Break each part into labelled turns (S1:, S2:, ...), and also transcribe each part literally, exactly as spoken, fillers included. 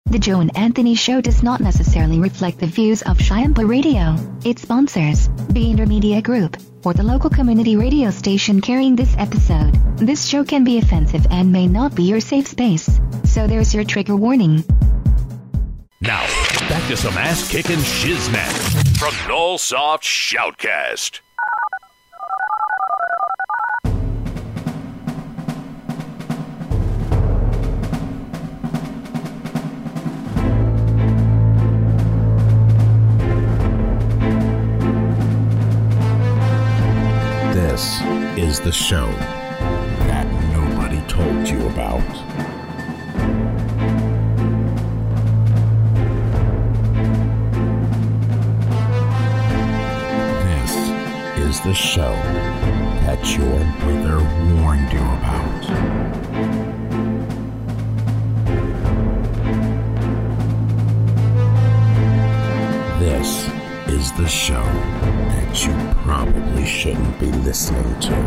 S1: The Joe and Anthony Show does not necessarily reflect the views of Shyampa Radio, its sponsors, the Intermedia Group, or the local community radio station carrying this episode. This show can be offensive and may not be your safe space. So there's your trigger warning.
S2: Now, back to some ass-kicking shiznat from Nullsoft Shoutcast.
S3: This is the show that nobody told you about. This is the show that your brother warned you about. This is the show that you probably shouldn't be listening to.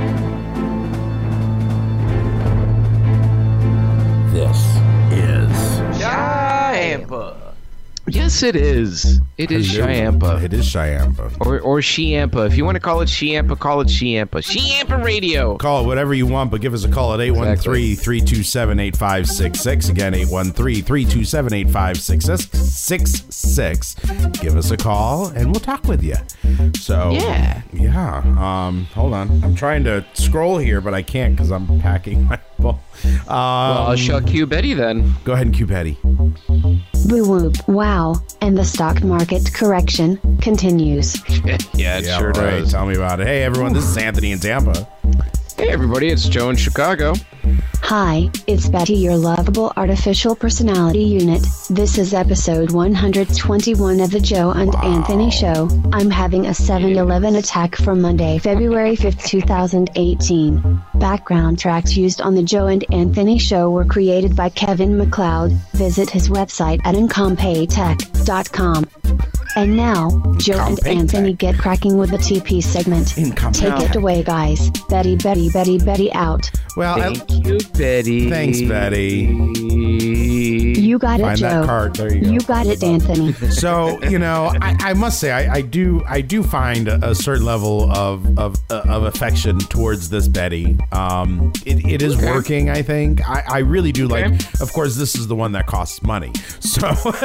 S3: This is
S4: Shyampa. Yes, it is. It is Shyampa.
S3: It is Shyampa.
S4: Or or Shyampa. If you want to call it Shyampa, call it Shyampa. Shyampa Radio.
S3: Call it whatever you want, but give us a call at eight one three, three two seven, eight five six six. Again, eight one three, three two seven, eight five six six. Give us a call, and we'll talk with you. So,
S4: yeah.
S3: Yeah. Um, hold on. I'm trying to scroll here, but I can't because I'm packing my ball. Um,
S4: well, I'll show Q Betty then.
S3: Go ahead and Q Betty.
S5: Boo whoop, wow, and the stock market correction continues.
S4: yeah, it
S3: yeah,
S4: sure
S3: right.
S4: does.
S3: Tell me about it. Hey, everyone, this is Anthony in Tampa.
S4: Hey, everybody, it's Joe in Chicago.
S5: Hi, it's Betty, your lovable artificial personality unit. This is episode one hundred twenty-one of the Joe and wow. Anthony Show. I'm having a seven eleven attack from Monday, February fifth, two thousand eighteen. Background tracks used on the Joe and Anthony Show were created by Kevin MacLeod. Visit his website at incompetech dot com. And now, Joe and Anthony get cracking with the T P segment. Take it away, guys. Betty, Betty, Betty, Betty out.
S3: Well,
S4: Thank
S3: I,
S4: you, Betty.
S3: Thanks, Betty.
S5: You got it,
S3: Find
S5: Joe.
S3: that card. There you go.
S5: You got it, Anthony.
S3: So, you know, I, I must say, I, I do I do find a, a certain level of, of of affection towards this Betty. Um, it, it is okay. working, I think. I, I really do okay. like, of course, this is the one that costs money. So...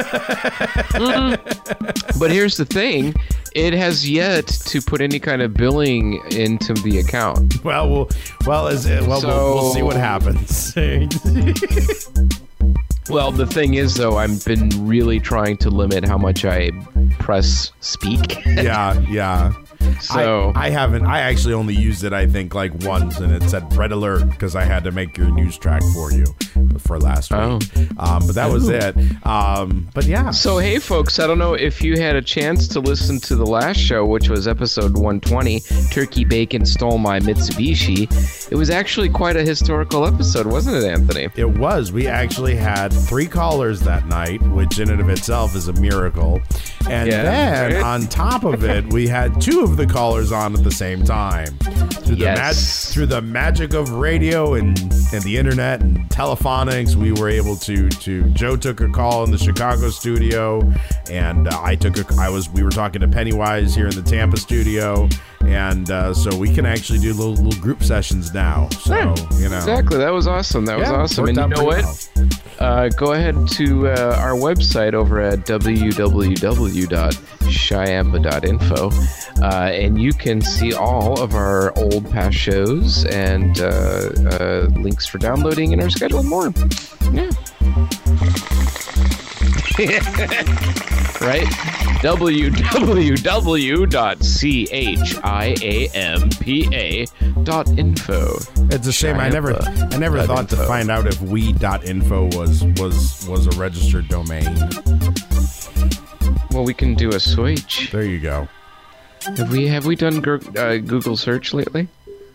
S4: mm. But here's the thing. It has yet to put any kind of billing into the account.
S3: Well, we'll, well, as, well so, we'll, we'll see what happens.
S4: Well, the thing is, though, I've been really trying to limit how much I press speak.
S3: yeah, yeah.
S4: So
S3: I, I haven't. I actually only used it, I think, like once, and it said red alert because I had to make your news track for you for last week.
S4: Oh.
S3: Um, but that was it. Um, but yeah.
S4: So hey, folks, I don't know if you had a chance to listen to the last show, which was episode one twenty. Turkey Bacon Stole My Mitsubishi. It was actually quite a historical episode, wasn't it, Anthony?
S3: It was. We actually had three callers that night, which in and of itself is a miracle. And yeah, then right? on top of it, we had two of the callers on at the same time. Through the,
S4: yes.
S3: mag- through the magic of radio and, and the internet and telephonics, we were able to, to Joe took a call in the Chicago studio, and uh, I took a, I was, we were talking to Pennywise here in the Tampa studio, and uh, so we can actually do little, little group sessions now. So,
S4: yeah,
S3: you know.
S4: Exactly. That was awesome. That was
S3: yeah,
S4: awesome. And you know what? Well. Uh, go ahead to uh, our website over at w w w dot shyampa dot info, uh, and you can see all of our old past shows and uh, uh, links for downloading and our schedule and more. Yeah. Right? w w w dot shyampa dot info.
S3: It's a shame. I never I never thought info. to find out if we dot info was was was a registered domain.
S4: Well, we can do a switch.
S3: There you go.
S4: Have we have we done uh, Google search lately?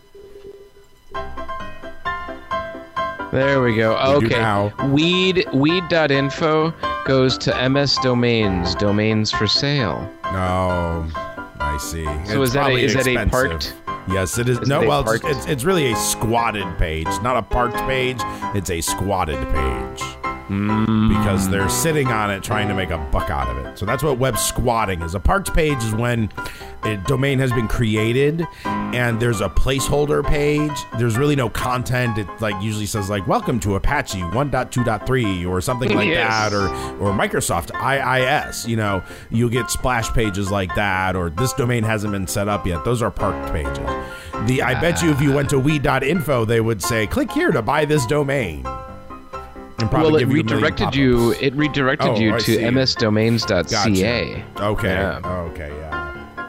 S4: There we go.
S3: We
S4: okay. Weed weed dot info goes to M S Domains, domains for sale.
S3: Oh, I see.
S4: So
S3: it's
S4: is that a, is
S3: expensive.
S4: that a parked?
S3: Yes, it is.
S4: is
S3: no,
S4: it
S3: well, it's, it's really a squatted page, not a parked page. It's a squatted page. Mm. Because they're sitting on it trying to make a buck out of it. So that's what web squatting is. A parked page is when a domain has been created and there's a placeholder page. There's really no content. It like usually says like welcome to Apache one point two point three or something like yes. that, or or Microsoft I I S. You know, you'll get splash pages like that, or this domain hasn't been set up yet. Those are parked pages. The I bet you if you went to we dot info, they would say click here to buy this domain.
S4: Well, it redirected you. It redirected oh, you to m s domains dot c a.
S3: Gotcha. Okay. Yeah. Okay. Yeah.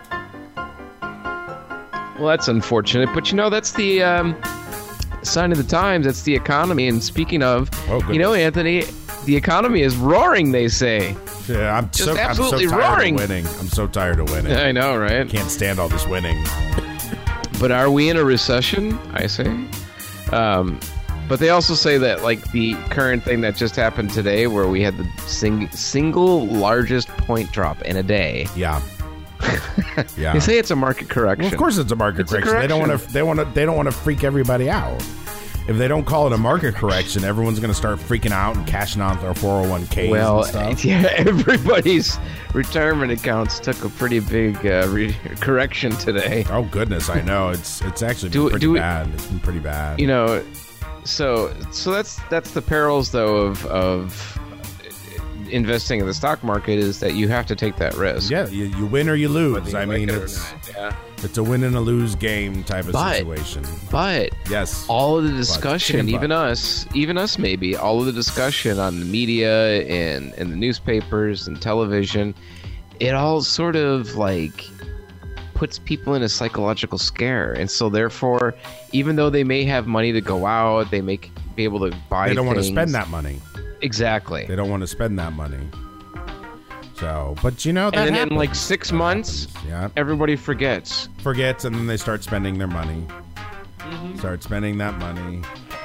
S4: Well, that's unfortunate, but you know that's the um, sign of the times. That's the economy. And speaking of, oh, you know, Anthony, the economy is roaring. They say.
S3: Yeah, I'm
S4: just
S3: so
S4: absolutely
S3: I'm so tired
S4: roaring.
S3: Of winning. I'm so tired of winning.
S4: I know, right?
S3: Can't stand all this winning.
S4: But are we in a recession? I say. Um, But they also say that, like, the current thing that just happened today, where we had the sing- single largest point drop in a day.
S3: Yeah. Yeah.
S4: They say it's a market correction.
S3: Well, of course, it's a market
S4: it's
S3: correction.
S4: A correction.
S3: They don't want to. They want to. They don't want to freak everybody out. If they don't call it a market correction, everyone's going to start freaking out and cashing out their four oh one k's
S4: well,
S3: and stuff.
S4: Yeah, everybody's retirement accounts took a pretty big uh, re- correction today.
S3: Oh goodness, I know. It's it's actually been
S4: do,
S3: pretty
S4: do
S3: bad. It's been pretty bad.
S4: You know. So, so that's that's the perils, though, of of investing in the stock market is that you have to take that risk.
S3: Yeah, you, you win or you lose. I mean,
S4: like
S3: it's
S4: it yeah.
S3: it's a win and a lose game type of
S4: but,
S3: situation.
S4: But
S3: yes,
S4: all of the discussion, even us, even us, maybe all of the discussion on the media and and the newspapers and television, it all sort of like puts people in a psychological scare, and so therefore, even though they may have money to go out, they may be able to buy.
S3: They don't
S4: things.
S3: want to spend that money.
S4: Exactly.
S3: They don't want to spend that money. So, but you know, that
S4: and then
S3: happens.
S4: in like six
S3: that
S4: months,
S3: happens. Yeah,
S4: everybody forgets.
S3: Forgets, and then they start spending their money.
S4: Mm-hmm.
S3: Start spending that money.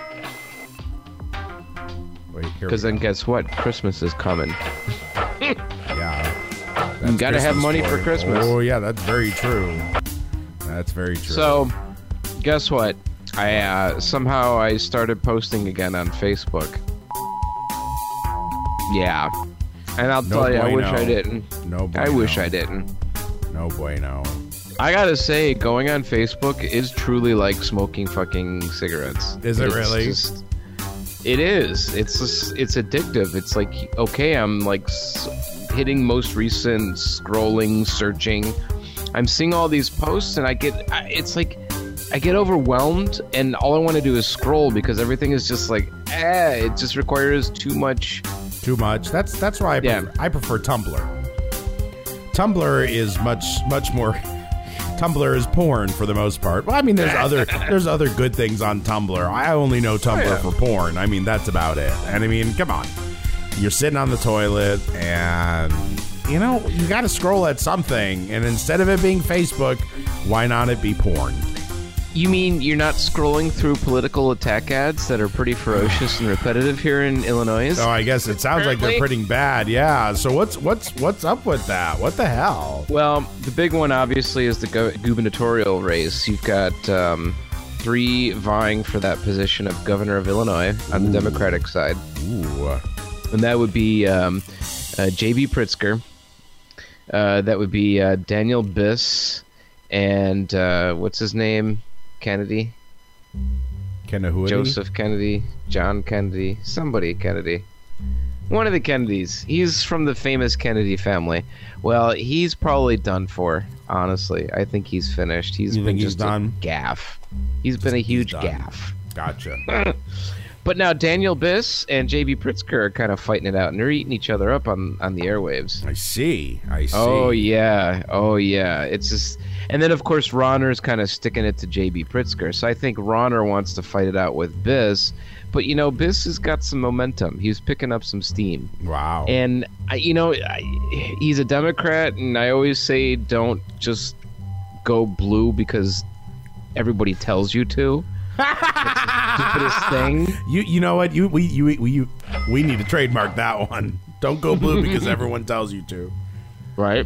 S3: Wait, here.
S4: Because then, guess what? Christmas is coming.
S3: Yeah.
S4: You gotta
S3: Christmas
S4: have money for
S3: you.
S4: Christmas.
S3: Oh yeah, that's very true. That's very true.
S4: So, guess what? I uh, somehow I started posting again on Facebook. Yeah, and I'll
S3: no
S4: tell you,
S3: bueno.
S4: I wish I didn't.
S3: No bueno.
S4: I wish I didn't.
S3: No bueno.
S4: I gotta say, going on Facebook is truly like smoking fucking cigarettes.
S3: Is it
S4: it's
S3: really?
S4: Just, it is. It's just, it's addictive. It's like, okay, I'm like s- hitting most recent, scrolling, searching. I'm seeing all these posts, and I get, I, it's like, I get overwhelmed, and all I want to do is scroll because everything is just like, eh, it just requires too much.
S3: Too much. That's that's why I
S4: yeah.
S3: prefer, I prefer Tumblr. Tumblr is much much more. Tumblr is porn for the most part. Well, I mean, there's other there's other good things on Tumblr. I only know Tumblr oh, yeah. for porn. I mean, that's about it. And I mean, come on, you're sitting on the toilet, and you know you got to scroll at something. And instead of it being Facebook, why not it be porn?
S4: You mean you're not scrolling through political attack ads that are pretty ferocious and repetitive here in Illinois?
S3: Oh, I guess it sounds Apparently. like they're pretty bad. Yeah. So what's what's what's up with that? What the hell?
S4: Well, the big one obviously is the gu- gubernatorial race. You've got um, three vying for that position of governor of Illinois on Ooh. the Democratic side.
S3: Ooh.
S4: And that would be um, uh, J B Pritzker. Uh, that would be uh, Daniel Biss and uh, what's his name? Kennedy,
S3: Kennedy,
S4: Joseph Kennedy, John Kennedy, somebody Kennedy, one of the Kennedys. He's from the famous Kennedy family. Well, he's probably done for. Honestly, I think he's finished. He's
S3: you
S4: been
S3: think
S4: just
S3: he's done?
S4: a gaff. He's been a huge gaff.
S3: Gotcha.
S4: But now Daniel Biss and J B Pritzker are kind of fighting it out, and they're eating each other up on, on the airwaves.
S3: I see. I see.
S4: Oh yeah. Oh yeah. It's just. And then, of course, Ronner's kind of sticking it to J B Pritzker. So I think Ronner wants to fight it out with Biss. But, you know, Biss has got some momentum. He's picking up some steam.
S3: Wow.
S4: And, I, you know, I, he's a Democrat, and I always say don't just go blue because everybody tells you to. That's the stupidest thing.
S3: You you know what? You we you we you, we need to trademark that one. Don't go blue because everyone tells you to.
S4: Right.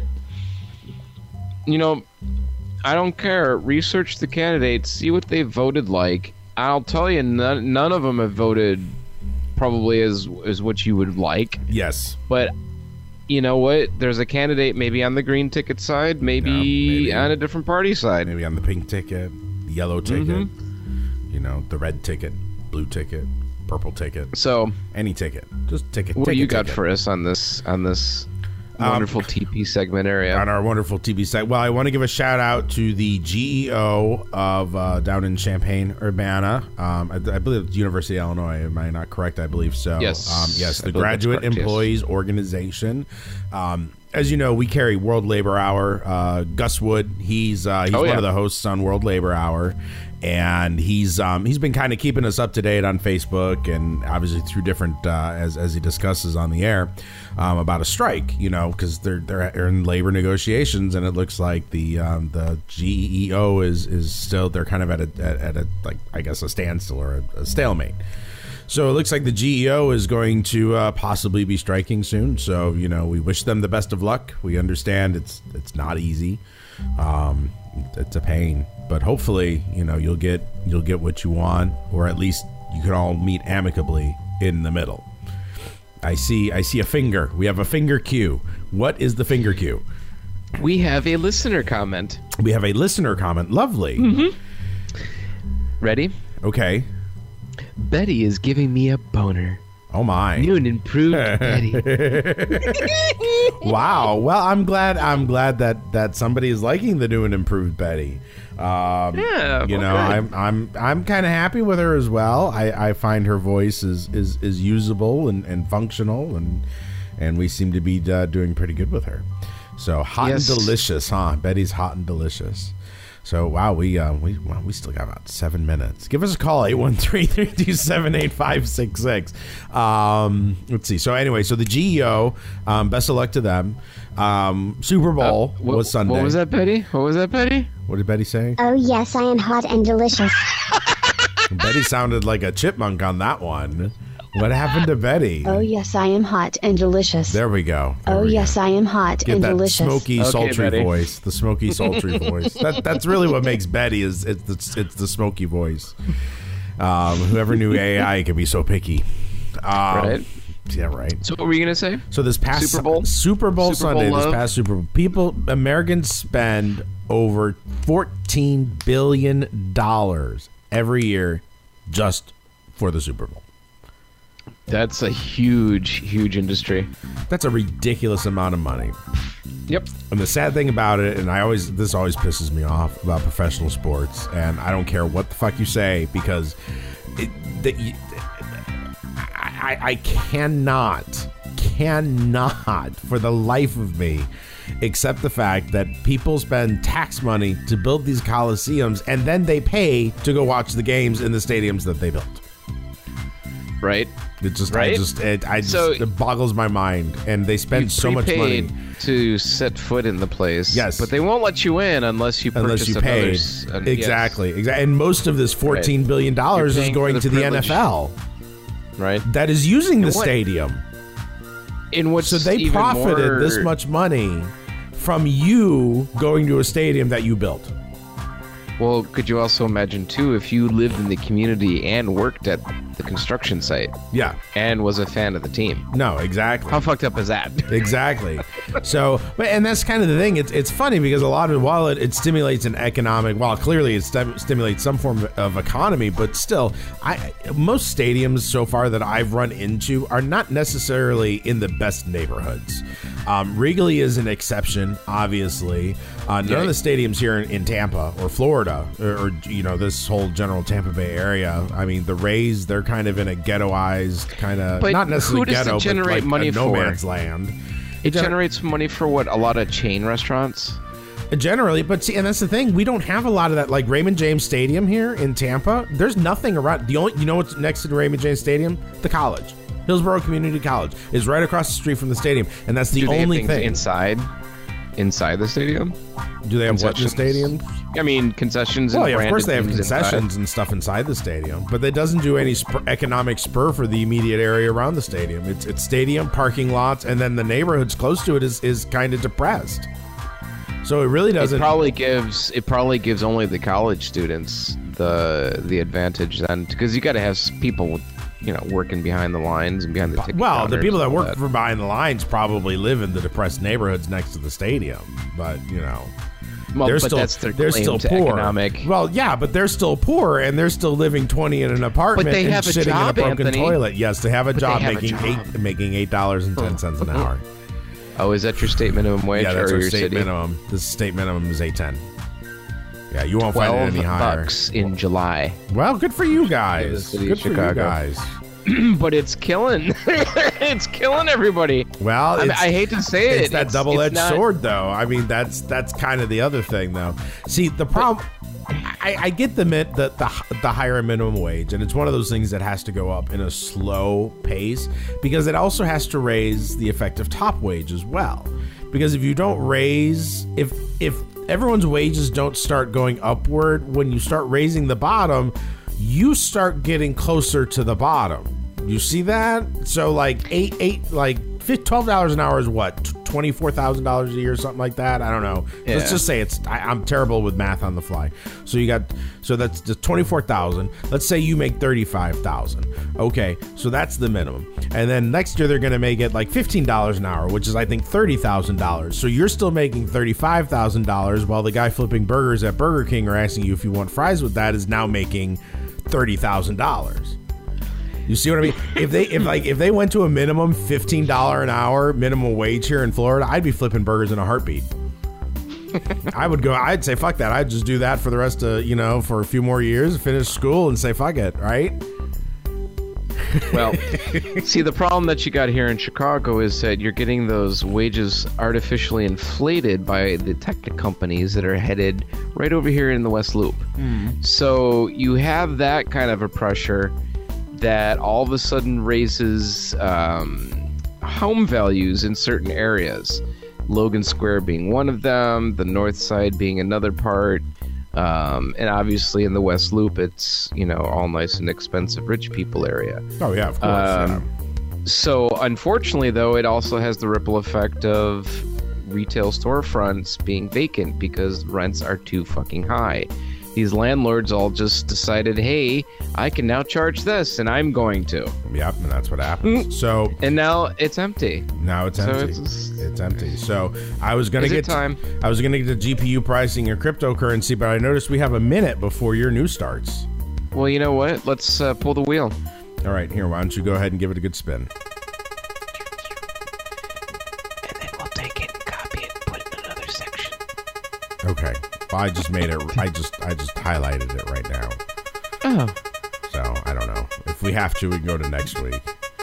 S4: You know, I don't care. Research the candidates. See what they voted like. I'll tell you, none, none of them have voted probably is is what you would like.
S3: Yes.
S4: But you know what? There's a candidate maybe on the green ticket side, maybe,
S3: Yeah, maybe.
S4: on a different party side.
S3: Maybe on the pink ticket, the yellow ticket,
S4: Mm-hmm.
S3: you know, the red ticket, blue ticket, purple ticket,
S4: So,
S3: any ticket. Just ticket.
S4: what do
S3: ticket,
S4: you got
S3: ticket.
S4: for us on this on this
S3: Um,
S4: wonderful T P segment area?
S3: on our wonderful T V site? Well, I want to give a shout out to the G E O of uh, down in Champaign, Urbana. Um, I, I believe it's University of Illinois. Am I not correct? I believe so.
S4: Yes.
S3: Um, yes,
S4: I
S3: the
S4: believe that's
S3: Graduate
S4: correct, yes.
S3: Employees Organization. Um, as you know, we carry World Labor Hour. Uh, Gus Wood, he's uh, he's
S4: Oh,
S3: one
S4: yeah.
S3: of the hosts on World Labor Hour, and he's um, he's been kind of keeping us up to date on Facebook and obviously through different uh, as as he discusses on the air um, about a strike. You know, because they're they're in labor negotiations, and it looks like the um, the G E O is is still they're kind of at a at, at a like I guess a standstill or a, a stalemate. So it looks like the G E O is going to uh, possibly be striking soon. So, you know, we wish them the best of luck. We understand it's it's not easy. Um, it's a pain, but hopefully, you know, you'll get you'll get what you want, or at least you can all meet amicably in the middle. I see I see a finger. We have a finger cue. What is the finger cue?
S4: We have a listener comment.
S3: We have a listener comment. Lovely.
S4: Mm-hmm. Ready?
S3: Okay.
S4: Betty is giving me a boner.
S3: Oh my.
S4: New and improved Betty.
S3: Wow. Well, I'm glad. I'm glad that that somebody is liking the new and improved Betty. Um,
S4: Yeah,
S3: you
S4: well,
S3: know,
S4: good.
S3: I'm I'm I'm kind of happy with her as well. I, I find her voice is is, is usable and, and functional, and and we seem to be uh, doing pretty good with her. So hot
S4: Yes.
S3: and delicious, huh? Betty's hot and delicious. So wow, we uh, we well, we still got about seven minutes. Give us a call eight one three, three two seven, eight five six six. Um, let's see. So anyway, so the G E O, um, best of luck to them. Um, Super Bowl
S4: Uh, what,
S3: was Sunday.
S4: What was that, Betty? What was that, Betty?
S3: What did Betty say?
S6: Oh yes, I am hot and delicious.
S3: Betty sounded like a chipmunk on that one. What happened to Betty?
S5: Oh yes, I am hot and delicious.
S3: There we go. There
S5: Oh
S3: we
S5: yes,
S3: go.
S5: I am hot
S3: Get
S5: and
S3: that
S5: delicious.
S3: smoky,
S4: Okay,
S3: sultry
S4: Betty.
S3: voice. The smoky, sultry voice. That, that's really what makes Betty is it's the, it's the smoky voice. Um, whoever knew A I could be so picky. Um,
S4: Right.
S3: Yeah, right.
S4: So what were you gonna say?
S3: So this past
S4: Super Bowl?
S3: Super Bowl
S4: Super Bowl
S3: Sunday, this
S4: love?
S3: past Super Bowl, people, Americans spend over fourteen billion dollars every year just for the Super Bowl.
S4: That's a huge, huge industry.
S3: That's a ridiculous amount of money.
S4: Yep.
S3: And the sad thing about it, and I always, this always pisses me off about professional sports, and I don't care what the fuck you say, because it, that you, I, I cannot, cannot for the life of me accept the fact that people spend tax money to build these coliseums and then they pay to go watch the games in the stadiums that they built.
S4: Right.
S3: It just, I
S4: Right?
S3: just, it, I just,
S4: So-
S3: it boggles my mind, and they spend
S4: You
S3: so much money.
S4: prepaid to set foot in the place.
S3: Yes.
S4: But they won't let you in unless you
S3: Unless
S4: purchase
S3: you
S4: another
S3: paid.
S4: s- uh, yes.
S3: Exactly. Exactly. And most of this fourteen billion dollars
S4: You're
S3: is
S4: paying for
S3: going
S4: the
S3: to the
S4: privilege.
S3: N F L
S4: Right.
S3: that is using the
S4: And what-
S3: stadium.
S4: In what's
S3: So they
S4: even
S3: profited
S4: more,
S3: this much money from you going to a stadium that you built.
S4: Well, could you also imagine too if you lived in the community and worked at the construction site
S3: Yeah.
S4: and was a fan of the team?
S3: No, exactly.
S4: How fucked up is that?
S3: Exactly. So, but and that's kind of the thing. It's it's funny because a lot of while it, it stimulates an economic, while clearly it stim- stimulates some form of economy, but still, I most stadiums so far that I've run into are not necessarily in the best neighborhoods. Um, Wrigley is an exception, obviously. Uh, none
S4: Yeah.
S3: of the stadiums here in, in Tampa or Florida, or, or you know this whole general Tampa Bay area. I mean, the Rays, they're kind of in a ghettoized kind of
S4: But
S3: not necessarily
S4: who does it
S3: ghetto,
S4: generate
S3: but like
S4: money
S3: a no
S4: for?
S3: man's land.
S4: It
S3: gener-
S4: generates money for what? A lot of chain restaurants?
S3: Generally, but see, and that's the thing. We don't have a lot of that. Like Raymond James Stadium here in Tampa, there's nothing around. The only, you know what's next to the Raymond James Stadium? The college. Hillsborough Community College is right across the street from the stadium, and that's the
S4: Do they have
S3: only
S4: things
S3: thing.
S4: inside? Inside the stadium?
S3: Do they have what in the
S4: concessions?
S3: stadium?
S4: I mean, concessions.
S3: Well,
S4: and
S3: yeah, of course
S4: branded
S3: they have
S4: things inside.
S3: concessions and stuff inside the stadium, but that doesn't do any spur, economic spur for the immediate area around the stadium. It's it's stadium, parking lots, and then the neighborhoods close to it is is kind of depressed. So it really
S4: It
S3: doesn't.
S4: probably gives it probably gives only the college students the the advantage then, because you got to have s- people with you know, working behind the lines and behind the ticket
S3: Well, the
S4: counters
S3: people that
S4: and all
S3: work for behind the lines probably live in the depressed neighborhoods next to the stadium, but you know.
S4: Well,
S3: they're
S4: but
S3: still,
S4: that's their
S3: they're
S4: claim
S3: still
S4: to
S3: poor.
S4: economic.
S3: Well, yeah, but they're still poor, and they're still living twenty in an apartment
S4: But they
S3: and
S4: have a
S3: shitting
S4: job,
S3: in a broken
S4: Anthony.
S3: toilet. Yes, they have a
S4: But they
S3: job
S4: have a
S3: making
S4: job.
S3: eight making eight dollars and ten cents an hour.
S4: Oh, is that your state minimum wage?
S3: Yeah, that's
S4: or
S3: our
S4: your
S3: state
S4: city?
S3: minimum. The state minimum is eight ten. Yeah, you won't find it
S4: Twelve
S3: any higher.
S4: bucks in July.
S3: Well, good for you
S4: the
S3: guys.
S4: city of
S3: Good for you
S4: Chicago.
S3: guys.
S4: But it's killing. It's killing everybody.
S3: Well,
S4: I, mean,
S3: it's,
S4: I hate to say it.
S3: it's that double-edged
S4: it's not-
S3: sword, though. I mean, that's that's kind of the other thing, though. See, the problem. I, I get the, min- the the the higher minimum wage, and it's one of those things that has to go up in a slow pace because it also has to raise the effective top wage as well. Because if you don't raise, if if everyone's wages don't start going upward, when you start raising the bottom, you start getting closer to the bottom. You see that? So like eight eight like twelve dollars an hour is what, twenty-four thousand dollars a year or something like that? I don't know.
S4: Yeah.
S3: Let's just say it's, I, I'm terrible with math on the fly. So you got, so that's the twenty-four thousand. Let's say you make thirty-five thousand. Okay, so that's the minimum. And then next year they're going to make it like fifteen dollars an hour, which is I think thirty thousand dollars. So you're still making thirty-five thousand dollars while the guy flipping burgers at Burger King or asking you if you want fries with that is now making thirty thousand dollars. You see what I mean? If they if like if they went to a minimum fifteen dollars an hour minimum wage here in Florida, I'd be flipping burgers in a heartbeat. I would go, I'd say, fuck that. I'd just do that for the rest of, you know, for a few more years, finish school and say, fuck it, right?
S4: Well, see, the problem that you got here in Chicago is that you're getting those wages artificially inflated by the tech companies that are headed right over here in the West Loop. Mm. So you have that kind of a pressure that all of a sudden raises um, home values in certain areas. Logan Square being one of them, the North Side being another part, um, and obviously in the West Loop, it's, you know, all nice and expensive rich people area.
S3: Oh yeah, of course.
S4: Um,
S3: yeah.
S4: So unfortunately, though, it also has the ripple effect of retail storefronts being vacant because rents are too fucking high. These landlords all just decided, hey, I can now charge this, and I'm going to.
S3: Yep, and that's what happens. So
S4: And now it's empty.
S3: now it's
S4: So
S3: empty.
S4: it's-
S3: It's empty. So I was gonna
S4: Is it
S3: get
S4: time?
S3: I was gonna get to G P U pricing and cryptocurrency, but I noticed we have a minute before your news starts.
S4: Well, you know what? Let's uh, pull the wheel.
S3: All right, here. Why don't you go ahead and give it a good spin?
S4: And then we'll take it and copy it and put it in another section.
S3: Okay. Well, I just made it. I just I just highlighted it right now.
S4: Oh.
S3: So I don't know. If we have to, we can go to next week,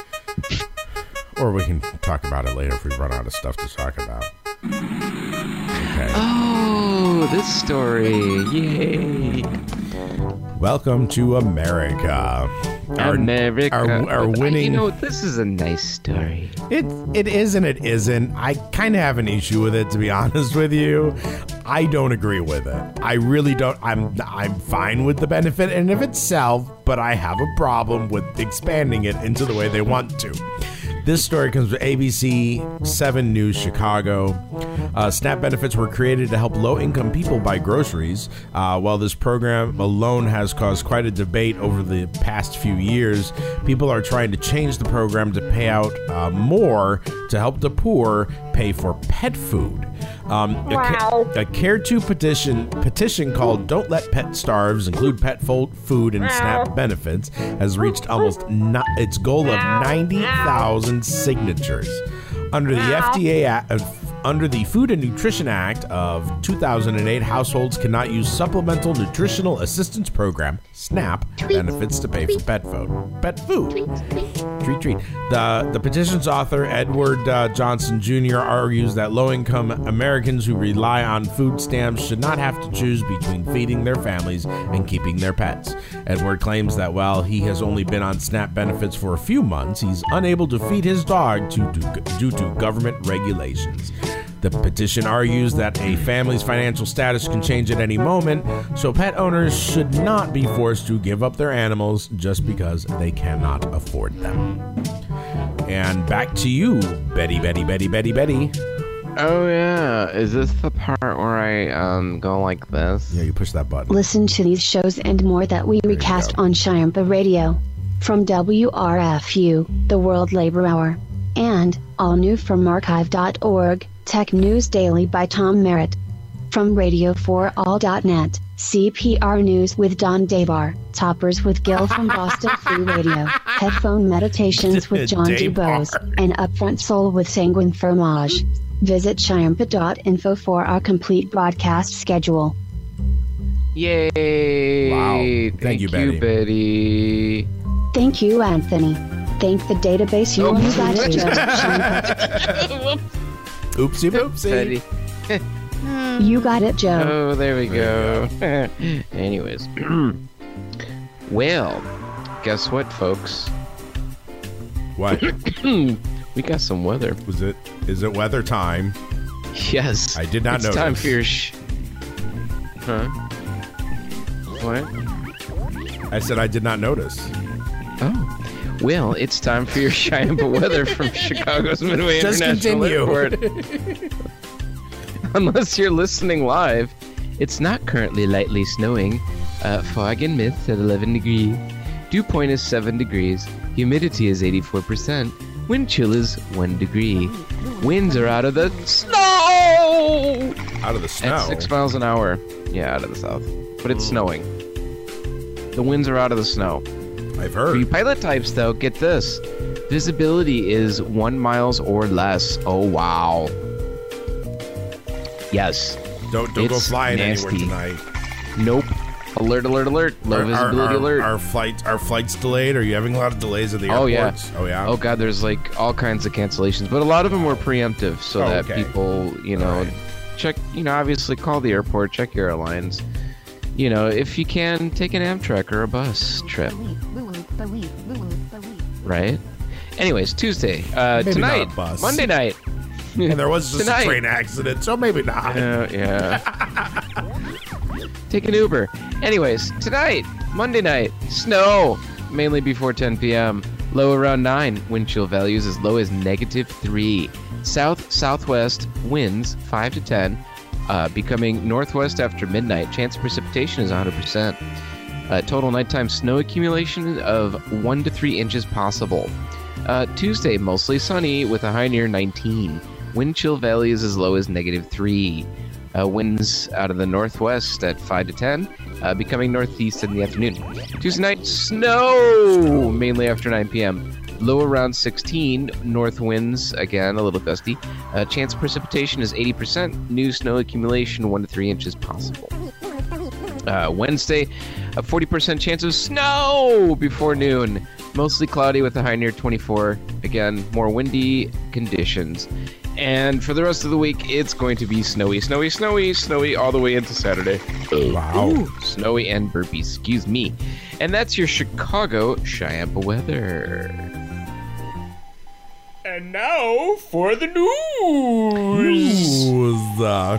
S3: or we can talk about it later if we run out of stuff to talk about. Okay.
S4: Oh, this story. Yay.
S3: Welcome to America. Our,
S4: America.
S3: Our, our
S4: But I-
S3: winning.
S4: You know, this is a nice story.
S3: It it is and it isn't. I kind of have an issue with it, to be honest with you. I don't agree with it. I really don't. I'm I'm fine with the benefit in and of itself, but I have a problem with expanding it into the way they want to. This story comes from A B C seven News Chicago. Uh, SNAP benefits were created to help low-income people buy groceries. Uh, while this program alone has caused quite a debate over the past few years, people are trying to change the program to pay out uh, more to help the poor pay for pet food. Um, a,
S6: Wow.
S3: ca- a Care to petition petition called "Don't Let Pet Starve" include pet fo- food and SNAP benefits has reached almost no- its goal of ninety thousand signatures. Under the F D A Act, uh, under the Food and Nutrition Act of two thousand eight, households cannot use Supplemental Nutritional Assistance Program (SNAP) benefits to pay for pet food. Pet food. Treat, treat. The, the petition's author, Edward uh, Johnson Junior, argues that low-income Americans who rely on food stamps should not have to choose between feeding their families and keeping their pets. Edward claims that while he has only been on SNAP benefits for a few months, he's unable to feed his dog due to, due to government regulations. The petition argues that a family's financial status can change at any moment, so pet owners should not be forced to give up their animals just because they cannot afford them. And back to you, Betty, Betty, Betty, Betty, Betty.
S4: Oh, yeah. Is this the part where I um go like this?
S3: Yeah, you push that button.
S5: Listen to these shows and more that we
S3: you
S5: recast
S3: go.
S5: on Shiampa Radio. From W R F U, the World Labor Hour. And, all new from archive dot org, Tech News Daily by Tom Merritt. From radio for all dot net, C P R News with Don Dabar, Toppers with Gil from Boston Free Radio, Headphone Meditations with John DuBose, and Upfront Soul with Sanguine Fromage. Visit Chiampa dot info for our complete broadcast schedule.
S4: Yay!
S3: Wow. Thank,
S4: Thank
S3: you,
S4: you,
S3: Betty.
S4: Betty.
S5: Thank you, Anthony. Thank the database you
S4: Oh.
S5: only got to Chiampa.
S3: Oopsie boopsie.
S4: Betty.
S5: You got it, Joe.
S4: Oh, there we
S3: There
S4: go. Anyways. Well, guess what, folks?
S3: What?
S4: We got some weather.
S3: Was it? Is it weather time?
S4: Yes.
S3: I did not
S4: it's
S3: notice.
S4: time for your sh... Huh? What?
S3: I said I did not notice.
S4: Oh. Well, it's time for your Chiampa weather from Chicago's Midway
S3: Just
S4: International
S3: continue.
S4: Airport. Unless you're listening live, it's not currently lightly snowing. Uh, fog and mist at eleven degrees. Dew point is seven degrees. Humidity is eighty-four percent. Wind chill is one degree. Winds are out of the snow!
S3: Out of the snow.
S4: At six miles an hour. Yeah, out of the south. But it's snowing. The winds are out of the snow.
S3: I've
S4: For you
S3: heard.
S4: pilot types, though, get this. Visibility is one miles or less. Oh, wow. Yes.
S3: Don't don't go
S4: It's
S3: flying
S4: nasty.
S3: anywhere tonight.
S4: Nope. Alert, alert, alert. Low
S3: Are- are-
S4: visibility
S3: are,
S4: alert.
S3: Are flights are flights delayed? Are you having a lot of delays at the
S4: Oh, yeah.
S3: airports? Oh yeah.
S4: Oh, God, there's like all kinds of cancellations. But a lot of them were preemptive so
S3: Oh,
S4: that
S3: okay.
S4: people, you know,
S3: All right.
S4: check, you know, obviously call the airport, check your airlines. You know, if you can, take an Amtrak or a bus trip. Right? Anyways, Tuesday. Uh,
S3: Maybe not a
S4: tonight.
S3: bus.
S4: Monday night.
S3: And there was just
S4: Tonight.
S3: a train accident, so maybe not.
S4: Uh, yeah. Take an Uber. Anyways, tonight, Monday night, snow, mainly before ten p.m. Low around nine. Wind chill values as low as negative three. South southwest winds five to ten, uh, becoming northwest after midnight. Chance of precipitation is one hundred percent. Uh, total nighttime snow accumulation of one to three inches possible. Uh, Tuesday, mostly sunny with a high near nineteen. Wind chill values as low as negative three. Uh, winds out of the northwest at five to ten, uh, becoming northeast in the afternoon. Tuesday night, snow, mainly after nine p.m. Low around sixteen. North winds, again, a little gusty. Uh, chance of precipitation is eighty percent. New snow accumulation, one to three inches possible. Uh, Wednesday, a forty percent chance of snow before noon. Mostly cloudy with a high near twenty-four. Again, more windy conditions. And for the rest of the week, it's going to be snowy, snowy, snowy, snowy all the way into Saturday.
S3: Wow.
S4: Ooh, snowy and burpy, excuse me. And that's your Chicago Chiampa weather. And now for the news.
S3: Who's, uh,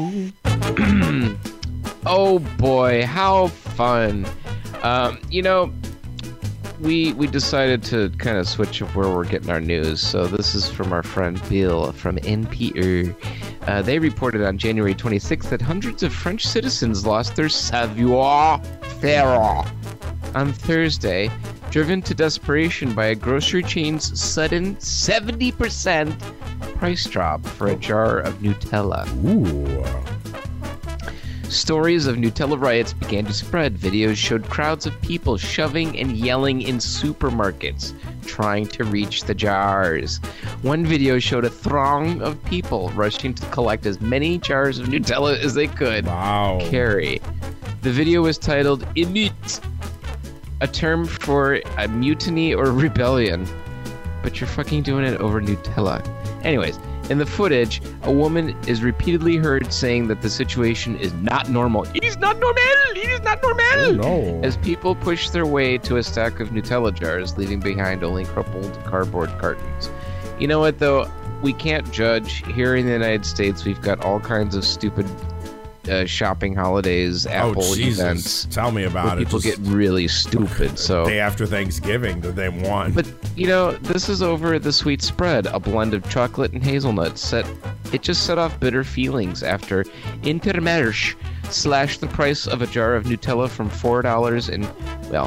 S4: Oh boy, how fun. Um, you know, we we decided to kind of switch up where we're getting our news. So this is from our friend Bill from N P R. Uh, they reported on January twenty-sixth that hundreds of French citizens lost their savoir-faire on Thursday, driven to desperation by a grocery chain's sudden seventy percent price drop for a jar of Nutella.
S3: ooh.
S4: Stories of Nutella riots began to spread. Videos showed crowds of people shoving and yelling in supermarkets, trying to reach the jars. One video showed a throng of people rushing to collect as many jars of Nutella as they could
S3: Wow.
S4: carry. The video was titled Émeute, a term for a mutiny or rebellion. But you're fucking doing it over Nutella. Anyways, in the footage, a woman is repeatedly heard saying that the situation is not normal. It is not normal! It is not normal!
S3: Oh, no.
S4: As people push their way to a stack of Nutella jars, leaving behind only crumpled cardboard cartons. You know what, though? We can't judge. Here in the United States, we've got all kinds of stupid uh, shopping holidays, Apple
S3: oh, Jesus.
S4: events.
S3: Tell me
S4: Where
S3: about it.
S4: people
S3: Just
S4: get really stupid. So,
S3: day after Thanksgiving that they won.
S4: but you know, this is over the sweet spread, a blend of chocolate and hazelnut. Set it just set off bitter feelings after Intermarché slashed the price of a jar of Nutella from four dollars and well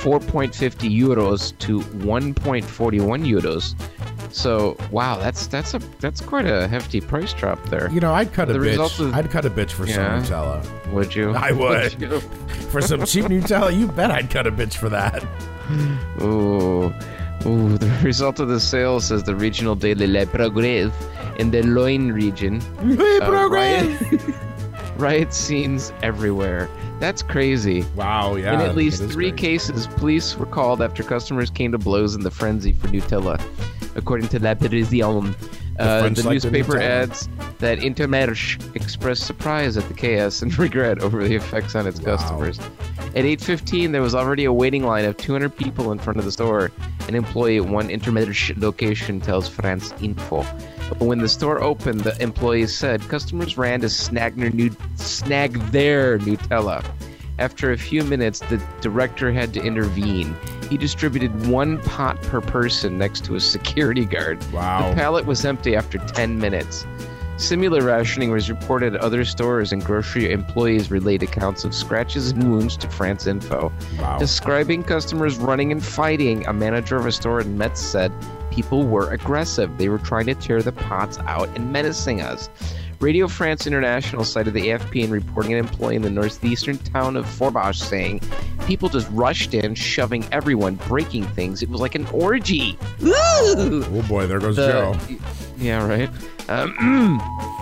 S4: four point five zero euros to one point four one euros. So wow, that's that's a that's quite a hefty price drop there.
S3: You know, I'd cut
S4: The
S3: a bitch.
S4: result of-
S3: I'd cut a bitch for
S4: Yeah.
S3: some Nutella.
S4: Would you?
S3: I would.
S4: you?
S3: For some cheap Nutella, you bet I'd cut a bitch for that.
S4: Ooh. Ooh, the result of the sale, says the regional daily Le Progrès in the Loin region. Uh, riot, riot scenes everywhere. That's crazy.
S3: Wow, yeah.
S4: in at least
S3: that is
S4: three
S3: crazy.
S4: cases, police were called after customers came to blows in the frenzy for Nutella, according to La Parisien. Uh,
S3: French
S4: the
S3: like the
S4: newspaper
S3: Nutella.
S4: adds that Intermarché expressed surprise at the chaos and regret over the effects on its
S3: Wow.
S4: customers. At eight fifteen, there was already a waiting line of two hundred people in front of the store. An employee at one Intermarché location tells France Info. But when the store opened, the employees said customers ran to snag their, nu- snag their Nutella. After a few minutes, the director had to intervene. He distributed one pot per person next to a security guard.
S3: Wow.
S4: The pallet was empty after ten minutes. Similar rationing was reported at other stores, and grocery employees relayed accounts of scratches and wounds to France Info.
S3: Wow.
S4: Describing customers running and fighting, a manager of a store in Metz said people were aggressive. They were trying to tear the pots out and menacing us. Radio France International cited the A F P in reporting an employee in the northeastern town of Forbach saying, people just rushed in, shoving everyone, breaking things. It was like an orgy. Ooh!
S3: Oh boy, there goes
S4: The-
S3: Joe.
S4: Yeah, right. Um,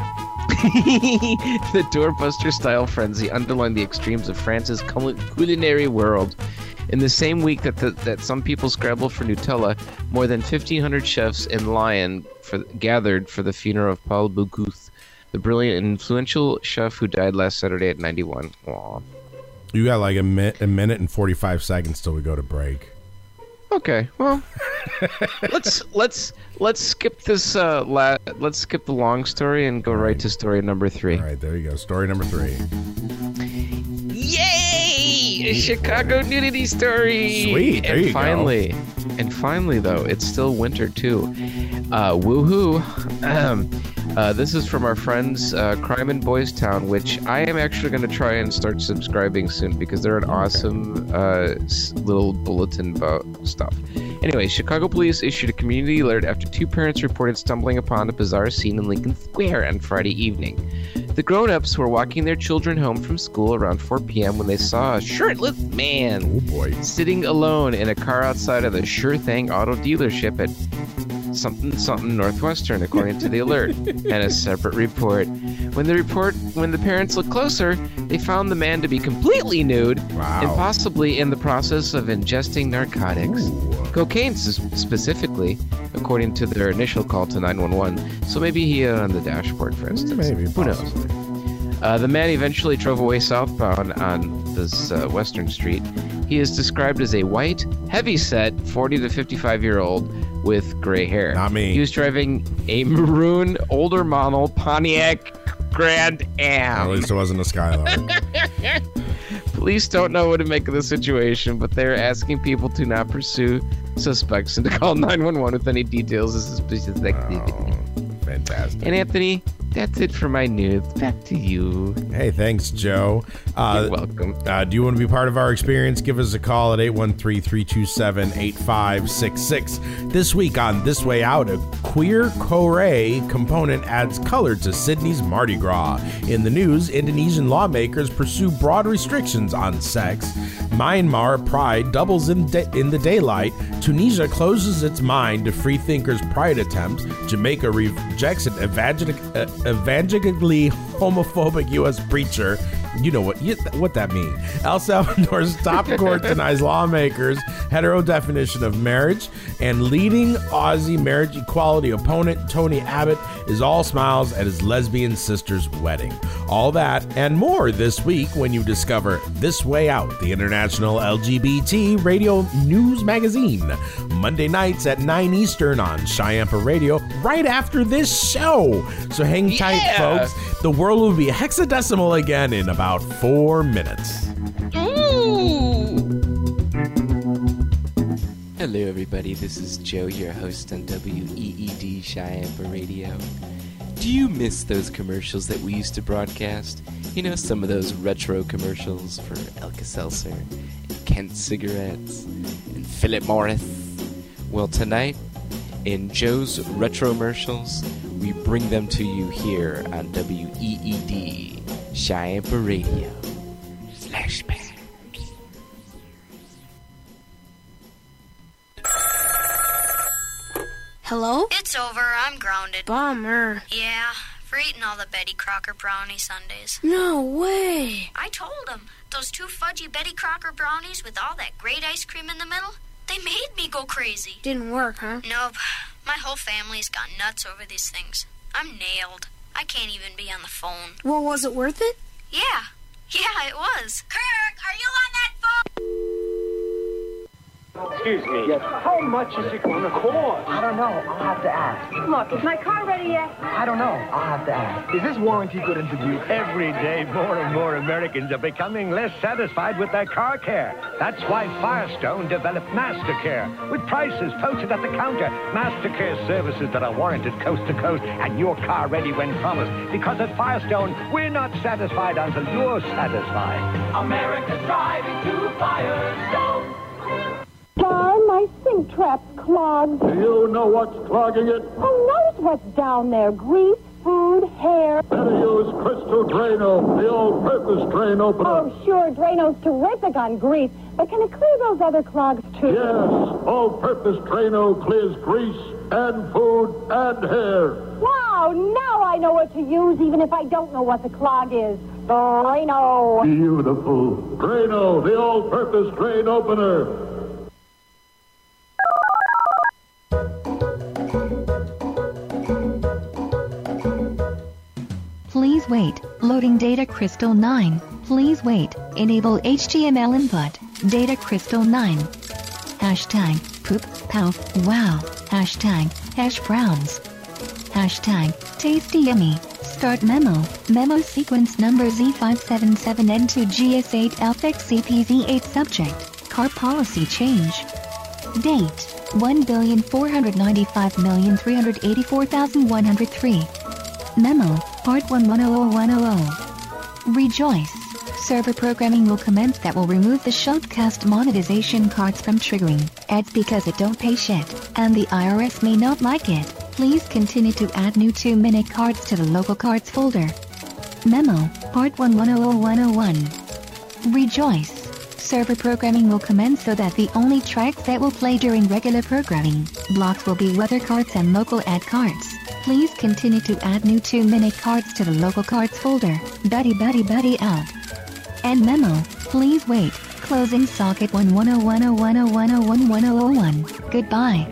S4: the doorbuster-style frenzy underlined the extremes of France's cul- culinary world. In the same week that the, that some people scrambled for Nutella, more than fifteen hundred chefs in Lyon for, gathered for the funeral of Paul Bocuse, the brilliant and influential chef who died last Saturday at ninety-one. Aw.
S3: You got like a, mi- a minute and forty-five seconds till we go to break.
S4: Okay, well, let's let's let's skip this. Uh, la- let's skip the long story and go right to story number three.
S3: All right, there you go. Story number three.
S4: Yay! A Chicago nudity story.
S3: Sweet, there
S4: and
S3: you go.
S4: finally, and finally, though, it's still winter too. Uh, woohoo! Um, uh, this is from our friends uh, Crime in Boys Town, which I am actually going to try and start subscribing soon because they're an awesome uh, s- little bulletin about stuff. Anyway, Chicago police issued a community alert after two parents reported stumbling upon a bizarre scene in Lincoln Square on Friday evening. The grown-ups were walking their children home from school around four p.m. when they saw a shirtless man
S3: Oh boy.
S4: sitting alone in a car outside of the Sure Thing auto dealership at something something Northwestern, according to the alert and a separate report. When the report, when the parents looked closer, they found the man to be completely nude
S3: Wow.
S4: and possibly in the process of ingesting narcotics, cocaine s- specifically, according to their initial call to nine one one. So maybe he had it on the dashboard, for instance.
S3: Maybe,
S4: Who knows?
S3: possibly.
S4: Uh, the man eventually drove away southbound on this uh, Western Street. He is described as a white, heavy-set, forty to fifty-five-year-old with gray hair.
S3: Not me.
S4: He was driving a maroon, older model Pontiac Grand
S3: At
S4: Am.
S3: least it wasn't a Skylark.
S4: Police don't know what to make of the situation, but they're asking people to not pursue suspects and to call nine one one with any details of suspicious activity.
S3: Oh, fantastic.
S4: And Anthony, that's it for my news. Back to you.
S3: Hey, thanks, Joe. Uh,
S4: You're welcome.
S3: Uh, do you want to be part of our experience? Give us a call at eight one three, three two seven, eight five six six. This week on This Way Out, a queer Korea component adds color to Sydney's Mardi Gras. In the news, Indonesian lawmakers pursue broad restrictions on sex. Myanmar pride doubles in, da- in the daylight. Tunisia closes its mind to freethinkers' pride attempts. Jamaica rejects an evangelic- uh, evangelically homophobic U S preacher. You know what you, what that means. El Salvador's top court denies lawmakers' hetero definition of marriage, and leading Aussie marriage equality opponent Tony Abbott is all smiles at his lesbian sister's wedding. All that and more this week when you discover This Way Out, the international L G B T radio news magazine. Monday nights at nine Eastern on Chiampa Radio, right after this show. So hang tight,
S4: Yeah.
S3: folks. The world will be hexadecimal again in about four minutes.
S7: Hello, everybody. This is Joe, your host on W E E D Chiampa Radio. Do you miss those commercials that we used to broadcast? You know, some of those retro commercials for Alka-Seltzer, Kent cigarettes and Philip Morris. Well, tonight, in Joe's Retromercials, we bring them to you here on W E E D, Cheyenne Radio. Flashback.
S8: Hello?
S9: It's over. I'm grounded.
S8: Bummer.
S9: Yeah, for eating all the Betty Crocker brownie sundaes.
S8: No way.
S9: I told him. Those two fudgy Betty Crocker brownies with all that great ice cream in the middle, they made me go crazy.
S8: Didn't work, huh?
S9: Nope. My whole family's gone nuts over these things. I'm nailed. I can't even be on the phone.
S8: Well, was it worth it?
S9: Yeah. Yeah, it was. Kirk, are you on that phone?
S10: Excuse me. Yes. How much is it going to cost?
S11: I don't know. I'll have to ask.
S12: Look, is my car ready yet?
S11: I don't know. I'll have to ask.
S10: Is this warranty good into you? Every day, more and more Americans are becoming less satisfied with their car care. That's why Firestone developed MasterCare. With prices posted at the counter, MasterCare services that are warranted coast to coast and your car ready when promised. Because at Firestone, we're not satisfied until you're satisfied.
S13: America's driving to Firestone.
S12: Darn, my sink trap's clogged.
S14: Do you know what's clogging it?
S12: Who knows what's down there? Grease, food, hair.
S14: Better use Crystal Drano, the all-purpose drain opener.
S12: Oh, sure, Drano's terrific on grease. But can it clear those other clogs, too?
S14: Yes, all-purpose Drano clears grease and food and hair.
S12: Wow, now I know what to use, even if I don't know what the clog is. Drano.
S14: Beautiful. Drano, the all-purpose drain opener.
S1: Please wait. Loading Data Crystal nine. Please wait. Enable H T M L input. Data Crystal nine. Hashtag poop pow wow. Hashtag hash browns. Hashtag tasty yummy. Start memo. Memo sequence number Z five seven seven N two G S eight Alpha X C P Z eight subject. Car policy change. Date one billion four hundred ninety-five million three hundred eighty-four thousand one hundred three. Memo, Part one one zero zero one zero zero. Rejoice! Server programming will commence that will remove the Shoutcast monetization cards from triggering ads because it don't pay shit, and the I R S may not like it. Please continue to add new two minute cards to the local cards folder. Memo, Part one one zero zero one zero one. Rejoice! Server programming will commence so that the only tracks that will play during regular programming blocks will be weather cards and local ad cards. Please continue to add new two minute cards to the local cards folder. Buddy buddy buddy out. And memo, please wait. Closing socket one one zero one zero one zero one zero one one zero one. Goodbye.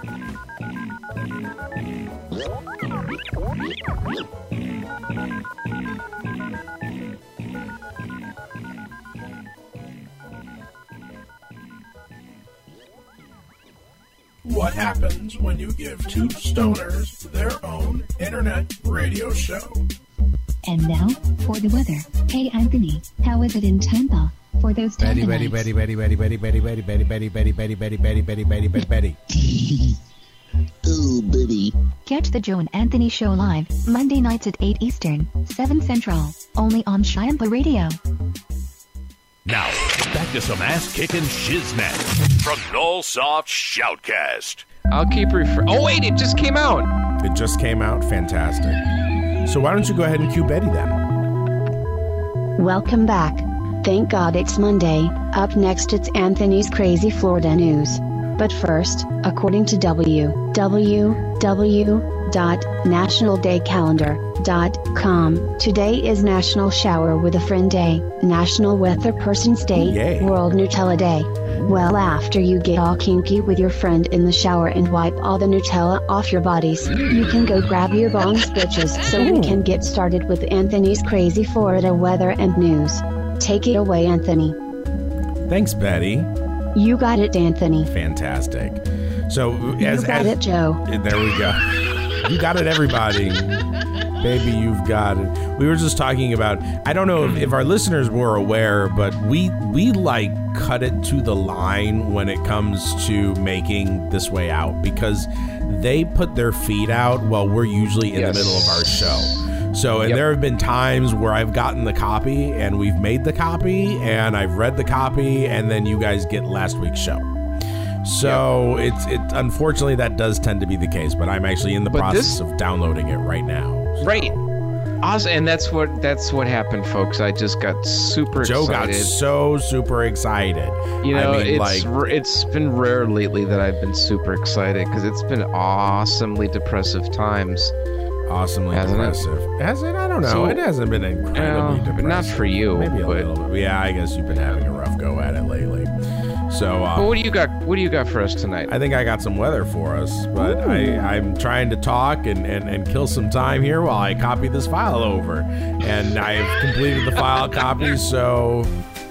S15: What happens when you give two stoners their own internet radio show?
S1: And now, for the weather. Hey Anthony, how is it in Tampa? For those
S3: Betty,
S1: Tampa
S3: Betty,
S1: nights?
S3: Betty, Betty, Betty, Betty, Betty, Betty, Betty, Betty, Betty, Betty, Betty, Betty, Betty, Betty, Betty, Betty, Betty.
S1: Ooh, Betty. Catch the Joe and Anthony Show live, Monday nights at eight Eastern, seven Central, only on Cheyenne Radio.
S2: Now, back to some ass-kicking shiznit from Nullsoft Shoutcast.
S4: I'll keep refer- Oh, wait, it just came out.
S3: It just came out. Fantastic. So why don't you go ahead and cue Betty then?
S5: Welcome back. Thank God it's Monday. Up next it's Anthony's Crazy Florida News. But first, according to w w w dot national day calendar dot com, today is National Shower with a Friend Day, National Weather Person's Day,
S3: Yay.
S5: World Nutella Day. Well, after you get all kinky with your friend in the shower and wipe all the Nutella off your bodies, you can go grab your bongs bitches so we can get started with Anthony's Crazy Florida weather and news. Take it away, Anthony.
S3: Thanks, Betty.
S5: You got it, Anthony.
S3: Fantastic. So,
S5: You
S3: as,
S5: got
S3: as
S5: it, Joe.
S3: There we go. You got it, everybody. Baby, you've got it. We were just talking about, I don't know if, if our listeners were aware, but we we like cut it to the line when it comes to making This Way Out, because they put their feet out while we're usually in
S4: Yes.
S3: the middle of our show. So, and
S4: Yep.
S3: there have been times where I've gotten the copy and we've made the copy and I've read the copy and then you guys get last week's show. So it's it unfortunately that does tend to be the case, but I'm actually in the
S4: But
S3: process
S4: this-
S3: of downloading it right now. So.
S4: Right. Awesome. And that's what that's what happened, folks. I just got super
S3: Joe
S4: excited.
S3: got so super excited.
S4: You know,
S3: I mean,
S4: it's
S3: like,
S4: r- it's been rare lately that I've been super excited because it's been awesomely depressive times.
S3: awesomely
S4: Hasn't it?
S3: depressive. Has it? I don't know.
S4: So-
S3: it hasn't been incredibly
S4: Well,
S3: depressive.
S4: not for you,
S3: Maybe a
S4: but-
S3: little bit. Yeah, I guess you've been having a rough go at it lately. So, uh,
S4: But what do you got? What do you got for us tonight?
S3: I think I got some weather for us, but I, I'm trying to talk and, and, and kill some time here while I copy this file over. And I've completed the file copy, so